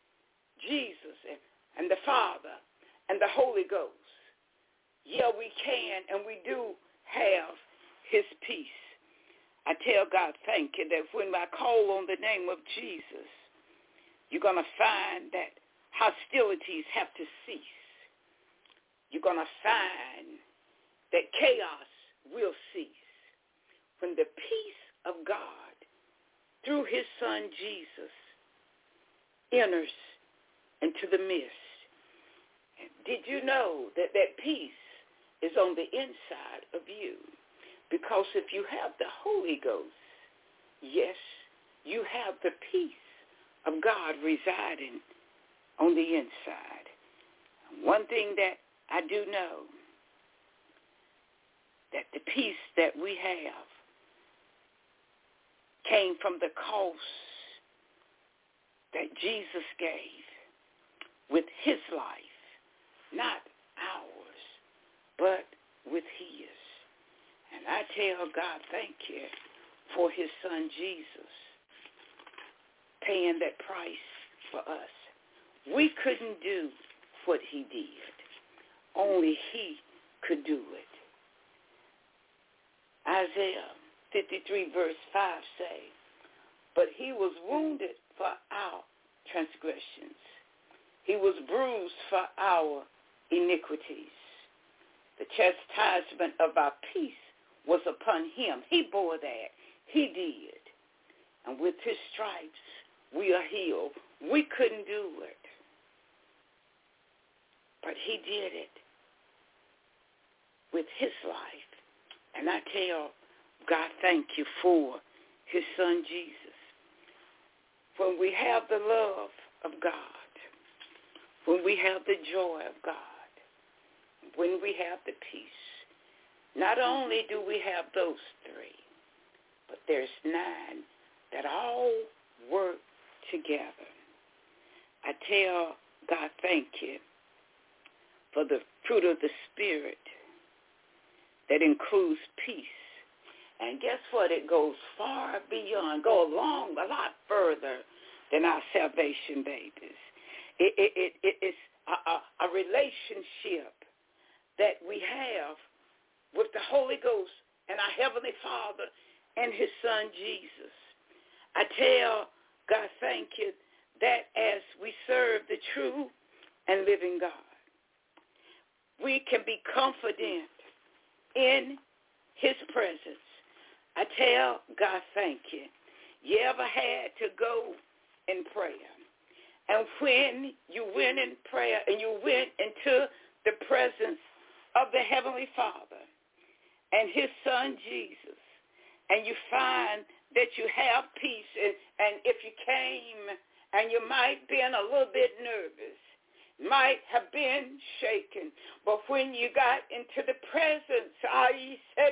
Jesus and the Father and the Holy Ghost, yeah, we can and we do have his peace. I tell God thank you that when I call on the name of Jesus, you're going to find that hostilities have to cease. You're going to find that chaos will cease when the peace of God through his son Jesus enters into the midst. Did you know that that peace is on the inside of you? Because if you have the Holy Ghost, yes, you have the peace of God residing on the inside. One thing that I do know, that the peace that we have came from the cost that Jesus gave with his life, not ours, but with his. And I tell God thank you for his son Jesus paying that price for us. We couldn't do what he did. Only he could do it. Isaiah fifty-three verse five say, but he was wounded for our transgressions. He was bruised for our iniquities. The chastisement of our peace was upon him. He bore that. He did. And with his stripes, we are healed. We couldn't do it. But he did it with his life. And I tell God thank you for his son Jesus. when we have the love of God, when we have the joy of God, when we have the peace, not only do we have those three, but there's nine that all work together. I tell God, thank you for the fruit of the Spirit that includes peace. And guess what? It goes far beyond, go along a lot further than our salvation babies. It, it, it, it, it's a, a, a relationship that we have with the Holy Ghost and our Heavenly Father and his Son, Jesus. I tell God, thank you, that as we serve the true and living God, we can be confident in his presence. I tell God, thank you. You ever had to go in prayer? And when you went in prayer and you went into the presence of the Heavenly Father and his Son, Jesus, and you find that you have peace, and, and if you came and you might have been a little bit nervous, might have been shaken, but when you got into the presence, I said,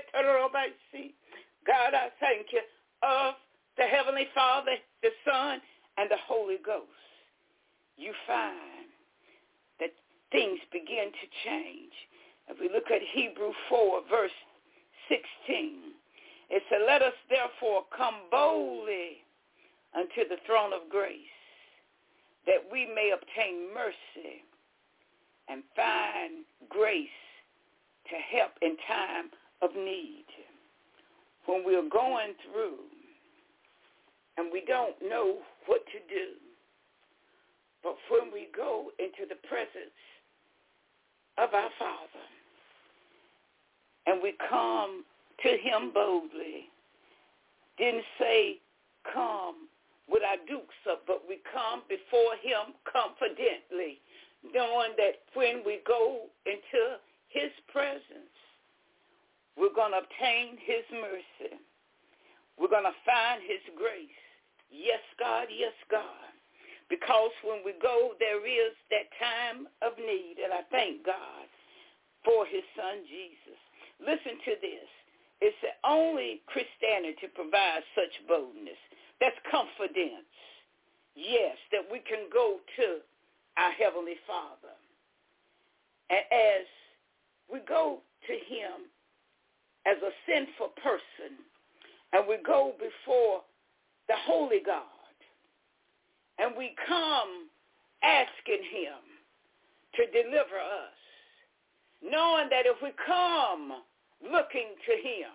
God, I thank you, of the Heavenly Father, the Son, and the Holy Ghost, you find that things begin to change. If we look at Hebrews four, verse sixteen, it said, let us therefore come boldly unto the throne of grace, that we may obtain mercy and find grace to help in time of need. When we're going through and we don't know what to do, but when we go into the presence of our Father and we come to him boldly, didn't say come with our dukes up, but we come before him confidently, knowing that when we go into his presence, we're going to obtain his mercy. We're going to find his grace. Yes, God, yes, God. Because when we go, there is that time of need, and I thank God for his Son, Jesus. Listen to this. It's the only Christianity provides such boldness. That's confidence. Yes, that we can go to our Heavenly Father. And as we go to him as a sinful person, and we go before the Holy God, and we come asking him to deliver us, knowing that if we come looking to him,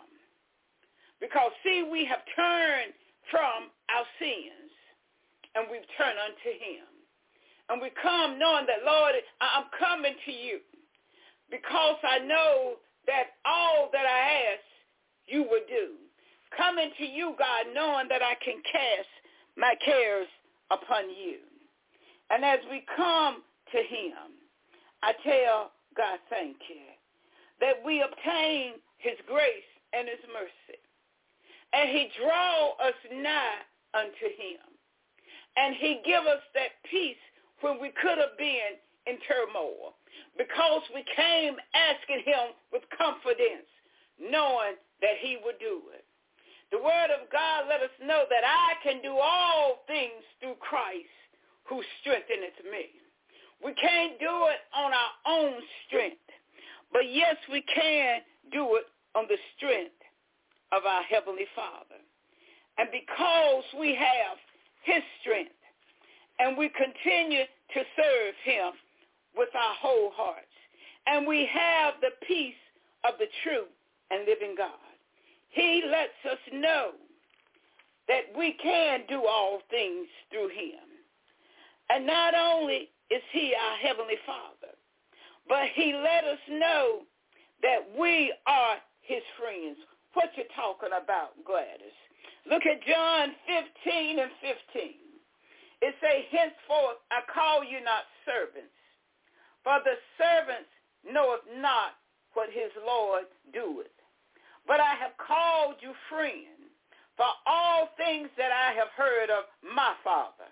because see, we have turned from our sins, and we've turned unto him. And we come knowing that, Lord, I'm coming to you because I know that all that I ask, you will do. Coming to you, God, knowing that I can cast my cares upon you. And as we come to him, I tell God, thank you, that we obtain his grace and his mercy. And he draw us nigh unto him. And he give us that peace when we could have been in turmoil, because we came asking him with confidence, knowing that he would do it. The word of God let us know that I can do all things through Christ who strengtheneth me. We can't do it on our own strength, but yes, we can do it on the strength of our Heavenly Father. And because we have his strength, and we continue to serve him with our whole hearts, and we have the peace of the true and living God, he lets us know that we can do all things through him. And not only is he our Heavenly Father, but he let us know that we are his friends. What you talking about, Gladys? Look at John fifteen and fifteen. It say, henceforth I call you not servants, for the servants knoweth not what his Lord doeth. But I have called you friend, for all things that I have heard of my Father,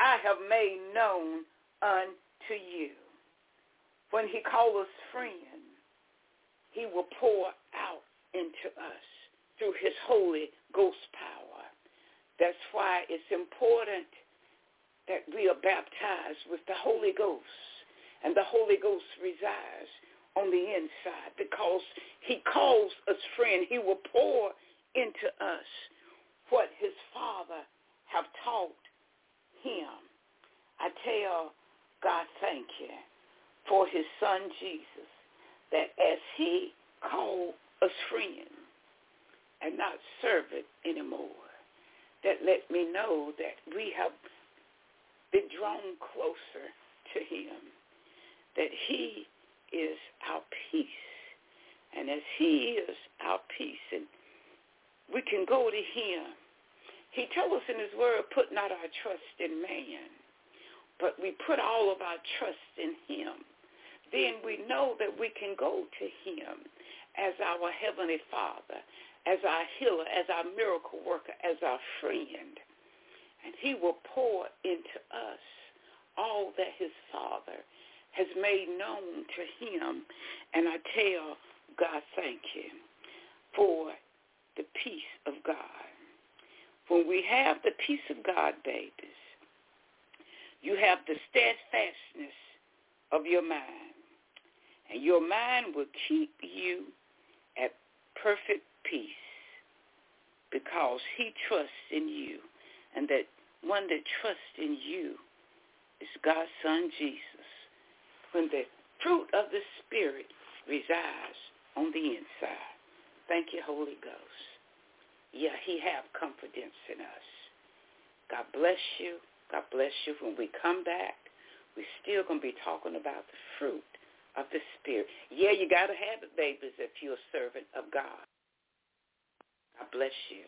I have made known unto you. When he calls us friend, he will pour out into us through his Holy Ghost power. That's why it's important that we are baptized with the Holy Ghost, and the Holy Ghost resides on the inside because he calls us friend. He will pour into us what his Father have taught him. I tell God thank you for his Son Jesus, that as he called us friend and not servant anymore, that let me know that we have been drawn closer to him, that he is our peace. And as he is our peace, and we can go to him. He told us in his word, put not our trust in man, but we put all of our trust in him. Then we know that we can go to him as our heavenly Father, as our healer, as our miracle worker, as our friend. And he will pour into us all that his Father has made known to him. And I tell God thank you for the peace of God. When we have the peace of God, babies, you have the steadfastness of your mind. And your mind will keep you at perfect peace because he trusts in you. And that one that trusts in you is God's Son, Jesus. When the fruit of the Spirit resides on the inside. Thank you, Holy Ghost. Yeah, he have confidence in us. God bless you. God bless you. When we come back, we're still going to be talking about the fruit of the Spirit. Yeah, you got to have it, babies, if you're a servant of God. God bless you.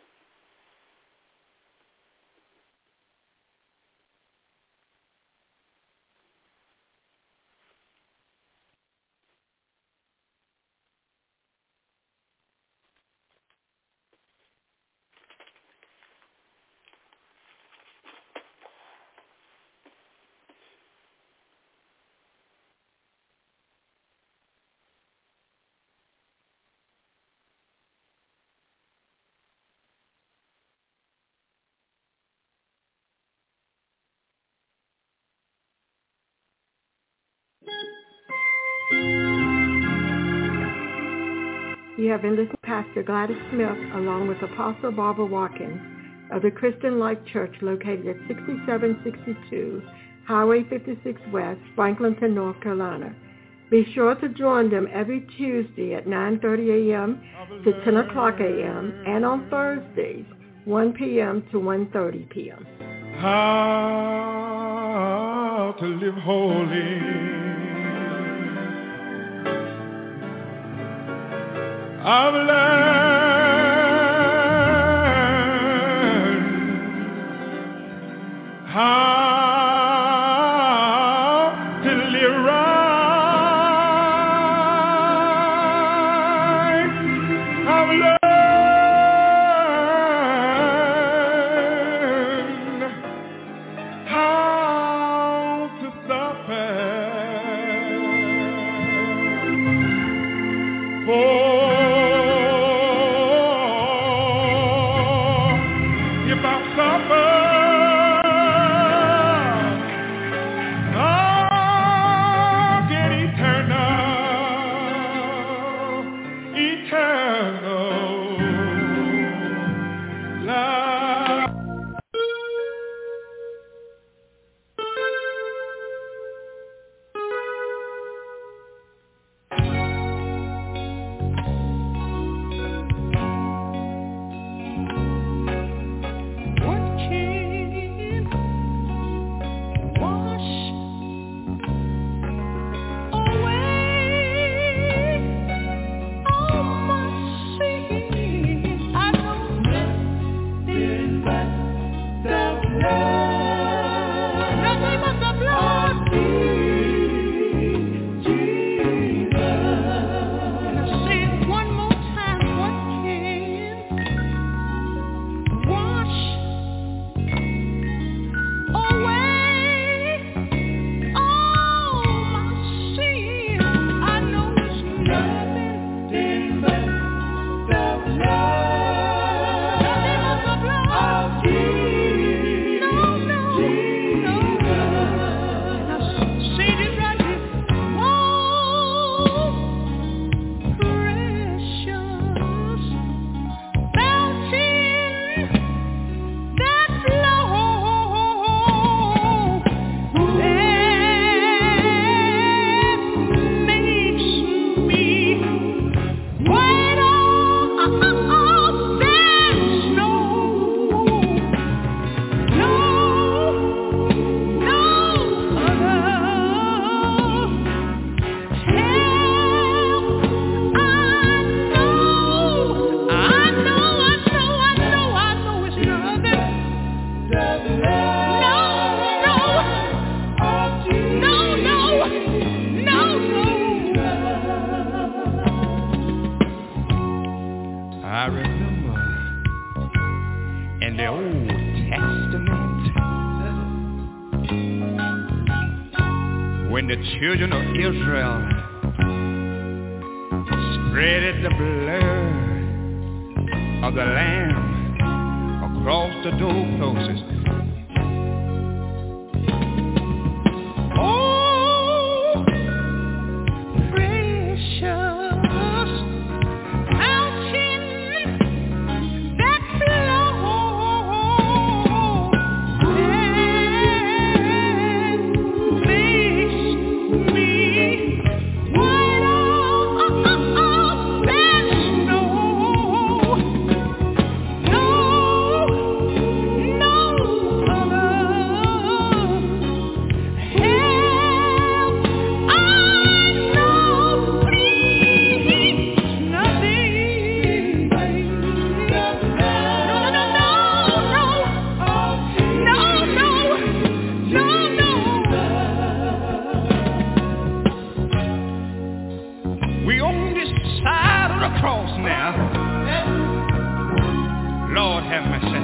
You have been listening to Pastor Gladys Smith along with Apostle Barbara Watkins of the Christian Life Church located at sixty-seven sixty-two Highway fifty-six West, Franklinton, North Carolina. Be sure to join them every Tuesday at nine thirty a.m. to ten o'clock a.m. and on Thursdays, one p.m. to one thirty p.m. How to live holy. I've learned how to live right. I've learned how to suffer for I remember in the Old Testament when the children of Israel spreaded the blood of the Lamb across the doorposts. Oh, precious fountain that flows and makes me white as snow. No, no other help I know, please nothing. No, no, no, no, no, no, no, no. We on this side of the cross now. Lord have mercy.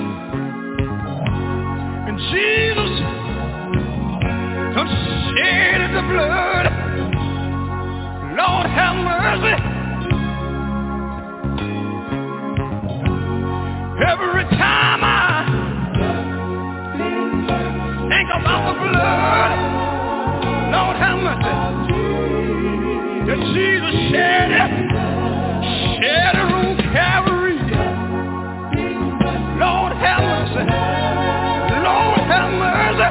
And Jesus done shedded the blood. Lord have mercy. Every time I think about the blood, Lord have mercy, that Jesus shed it, shed it on Calvary. Lord have mercy, Lord have mercy.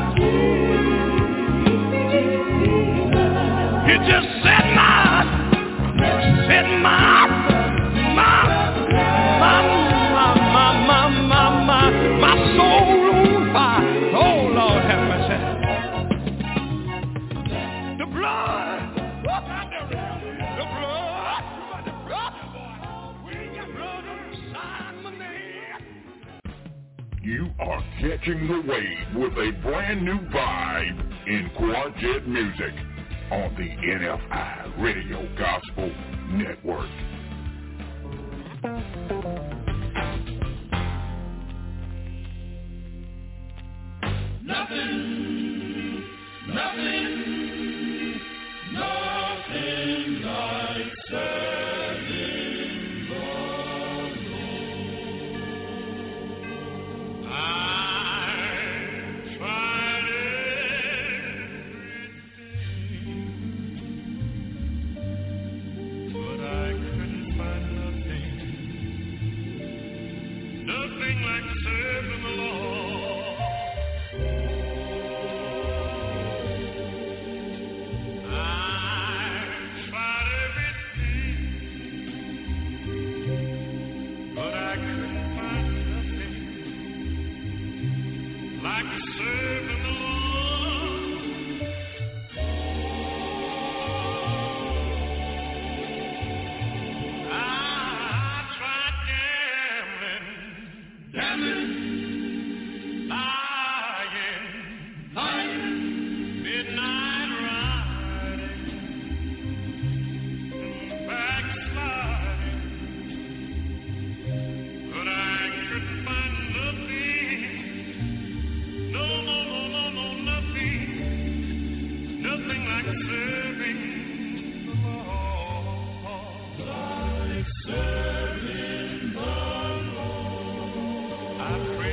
You just set my, set my, my, my, my, my, my, my, my, my soul on fire. Oh, Lord have mercy. The blood, the blood, the blood, we got blood on the side of my name. You are catching the wave with a brand new vibe in quartet music on the N F I Radio Gospel Network. Nothing, nothing, nothing like serving the Lord. I tried everything, but I couldn't find nothing, nothing like serving the Lord. I pray.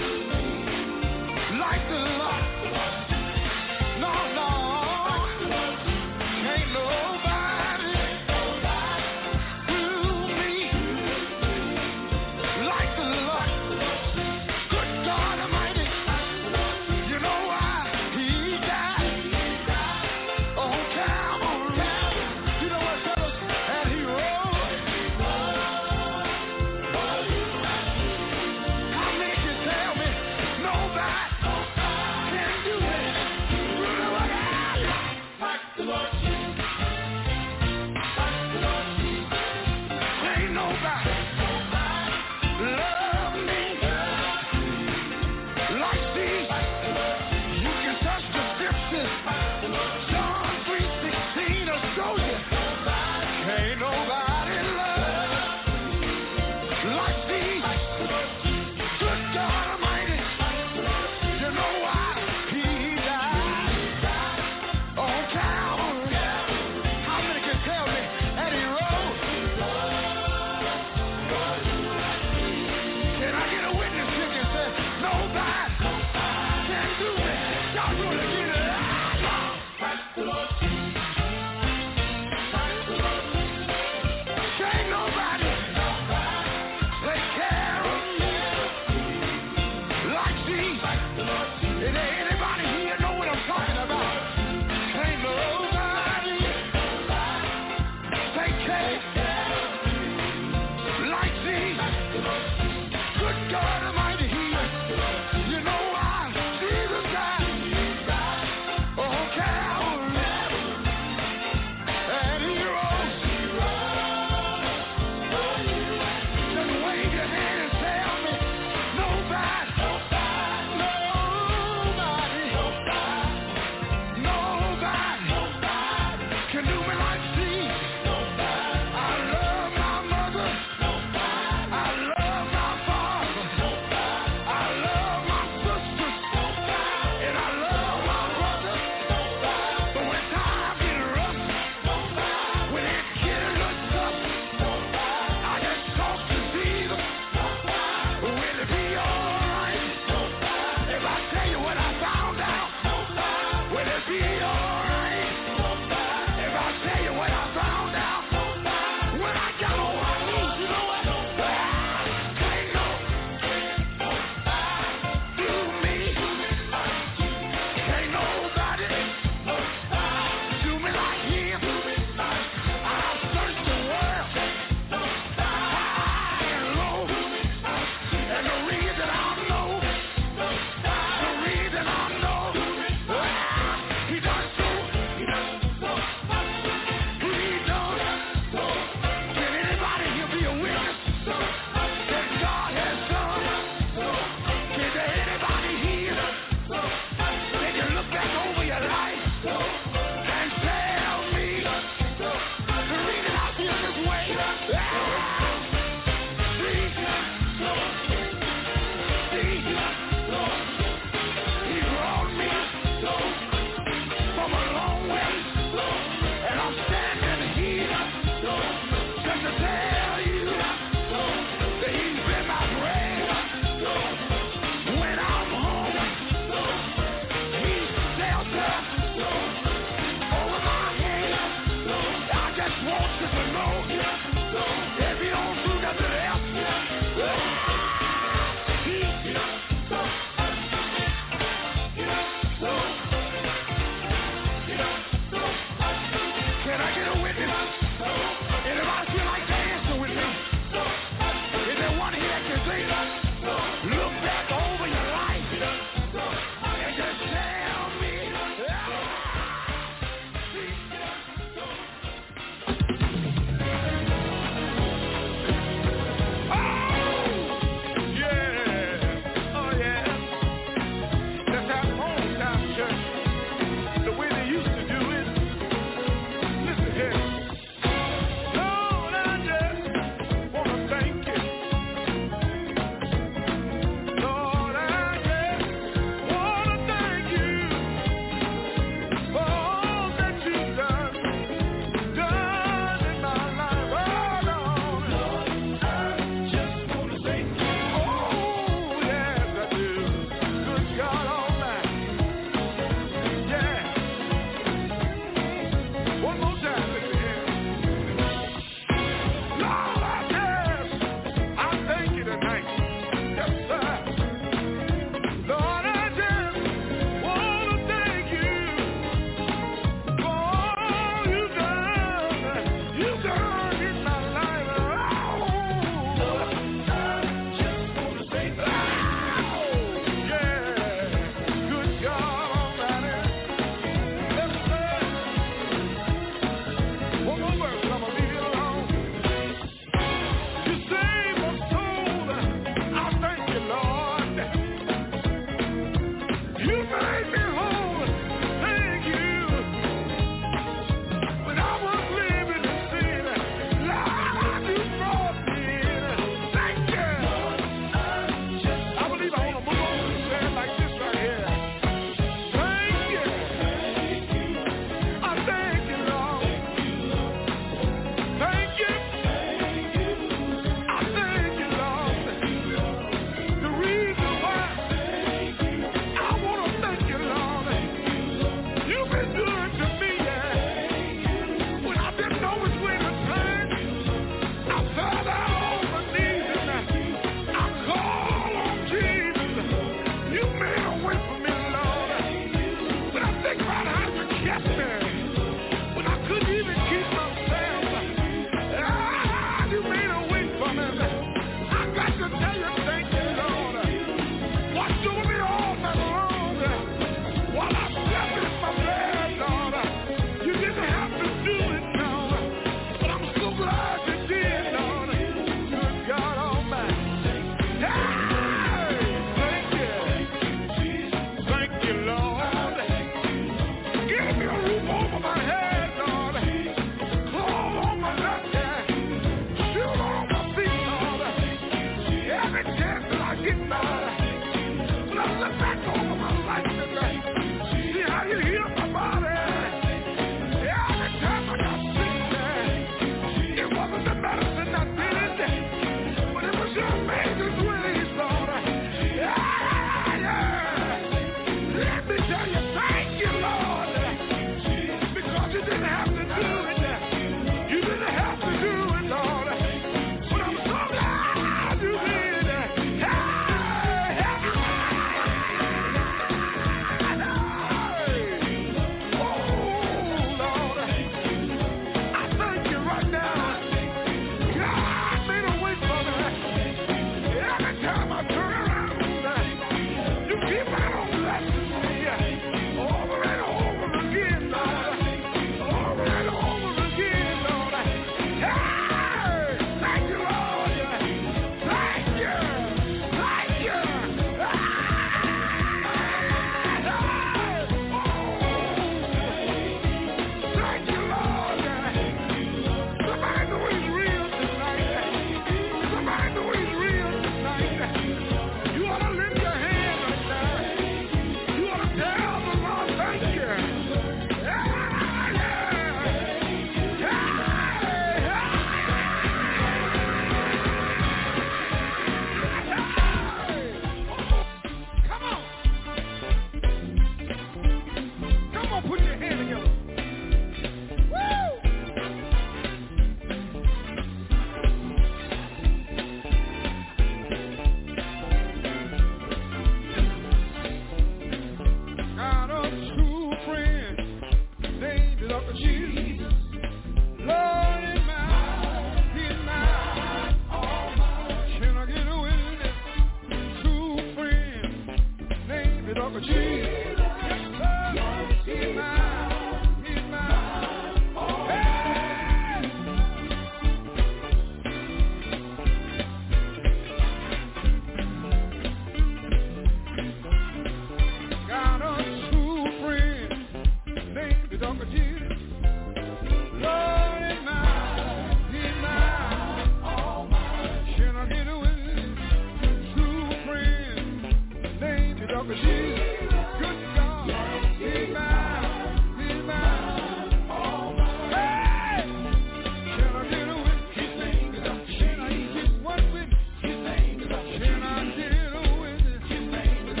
tell, 'cause she's good God. She's mine, she's mine. Hey! Can I get a witness? Can I get one witness? Can I get a witness? Can I get one witness? Can I get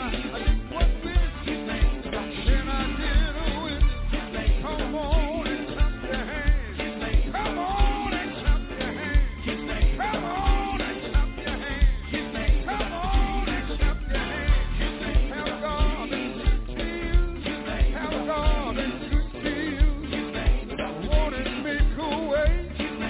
a witness? Come on and clap your hands. Come on and clap your hands. Come on and clap your hands. Come on and clap your hands. Have God been good to you? Have God been good to you? Want to make a way?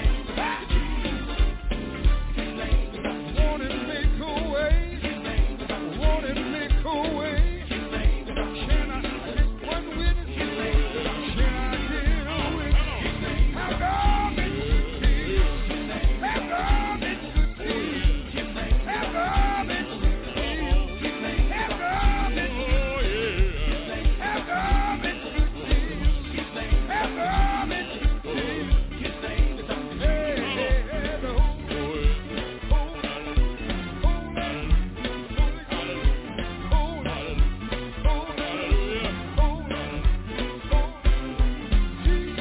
Want to make a way? Want to make a way? Can I get one witness? Can I get a witness? Have God been good to you? Have God been good to you? Have God been good to you? Have God been good to you? Have God been good to you? Have God been good to you? Hey, hey, hey, no. Hold it, hold it, hold it, hold it, hold it, hold it, hold it. Jesus.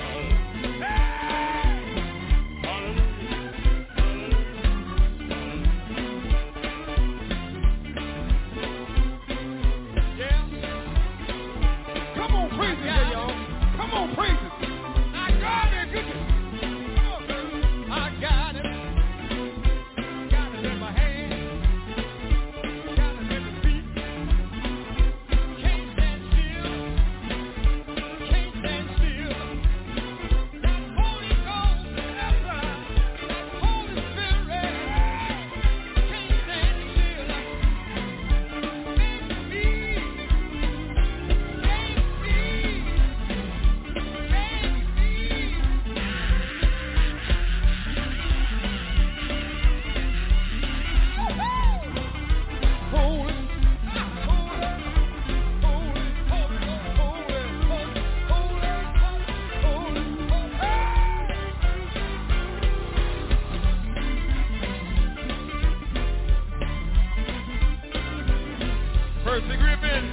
Yeah. Come on, praise it, y'all. Come on, praise it. I got it, goodness. Come on, baby. I got it. Got it in my hand. Got it in the beat. Can't stand still. Can't stand still. That Holy Ghost, that's right. That Holy Spirit. Can't stand still. Make me. Make me. Hold it, hold it, hold it, hold it, hold it, hold it, hold it, Percy Griffin.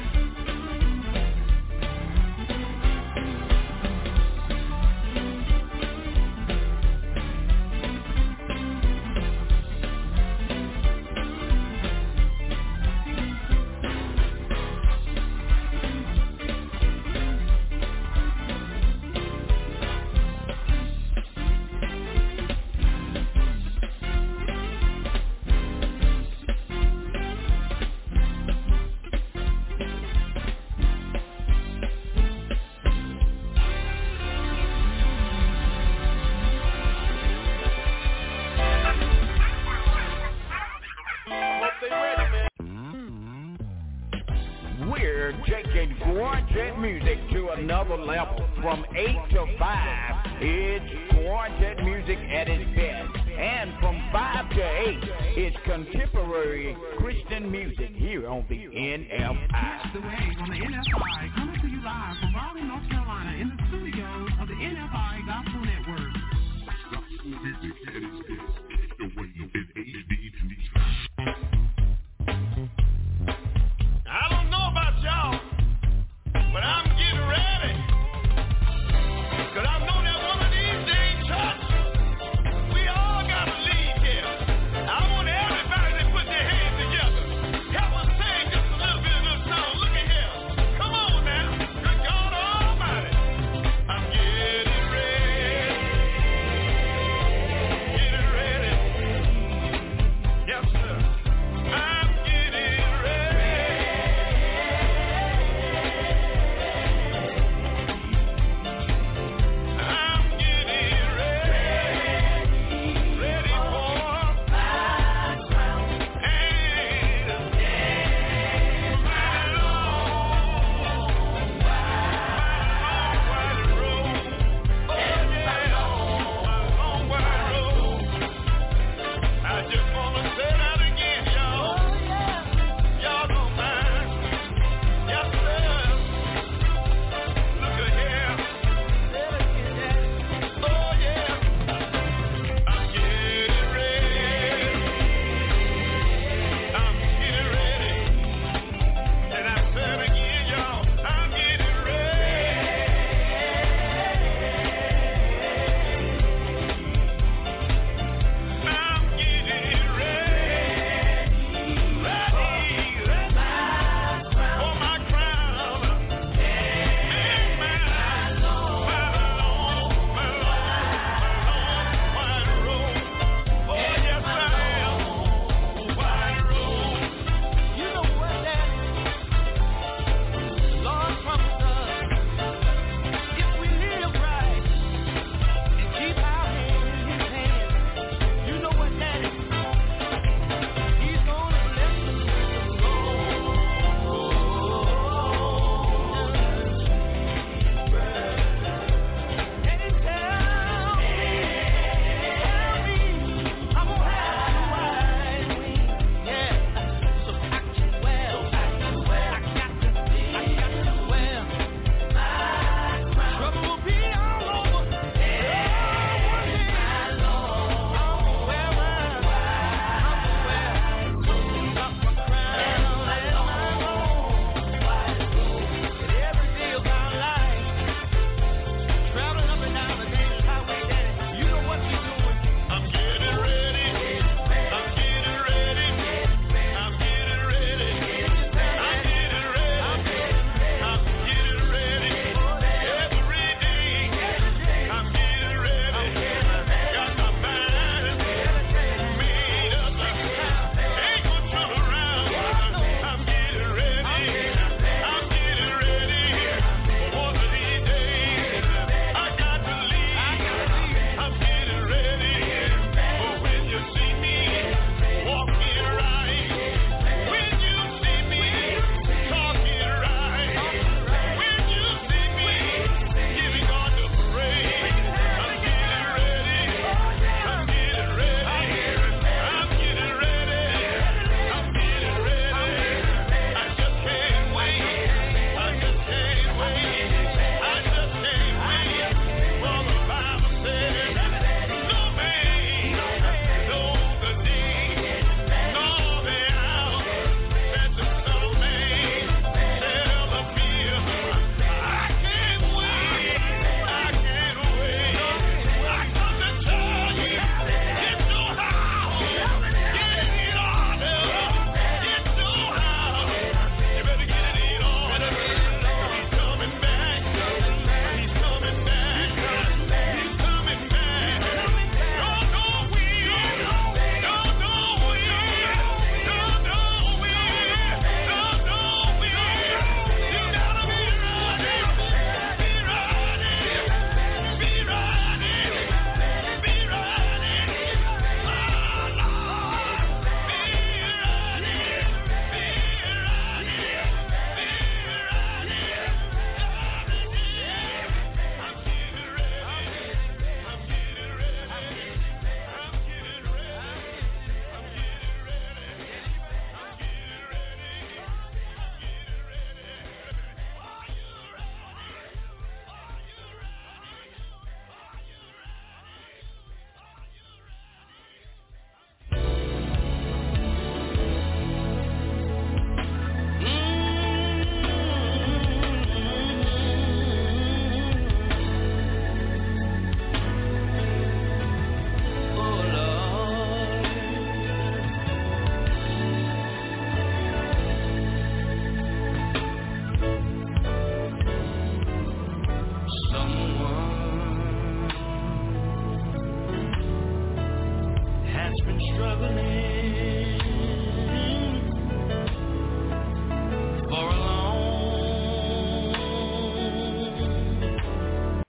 We're taking Quartet music to another level. From eight to five, it's Quartet music at its best. And from five to eight, it's contemporary Christian music here on the N F I.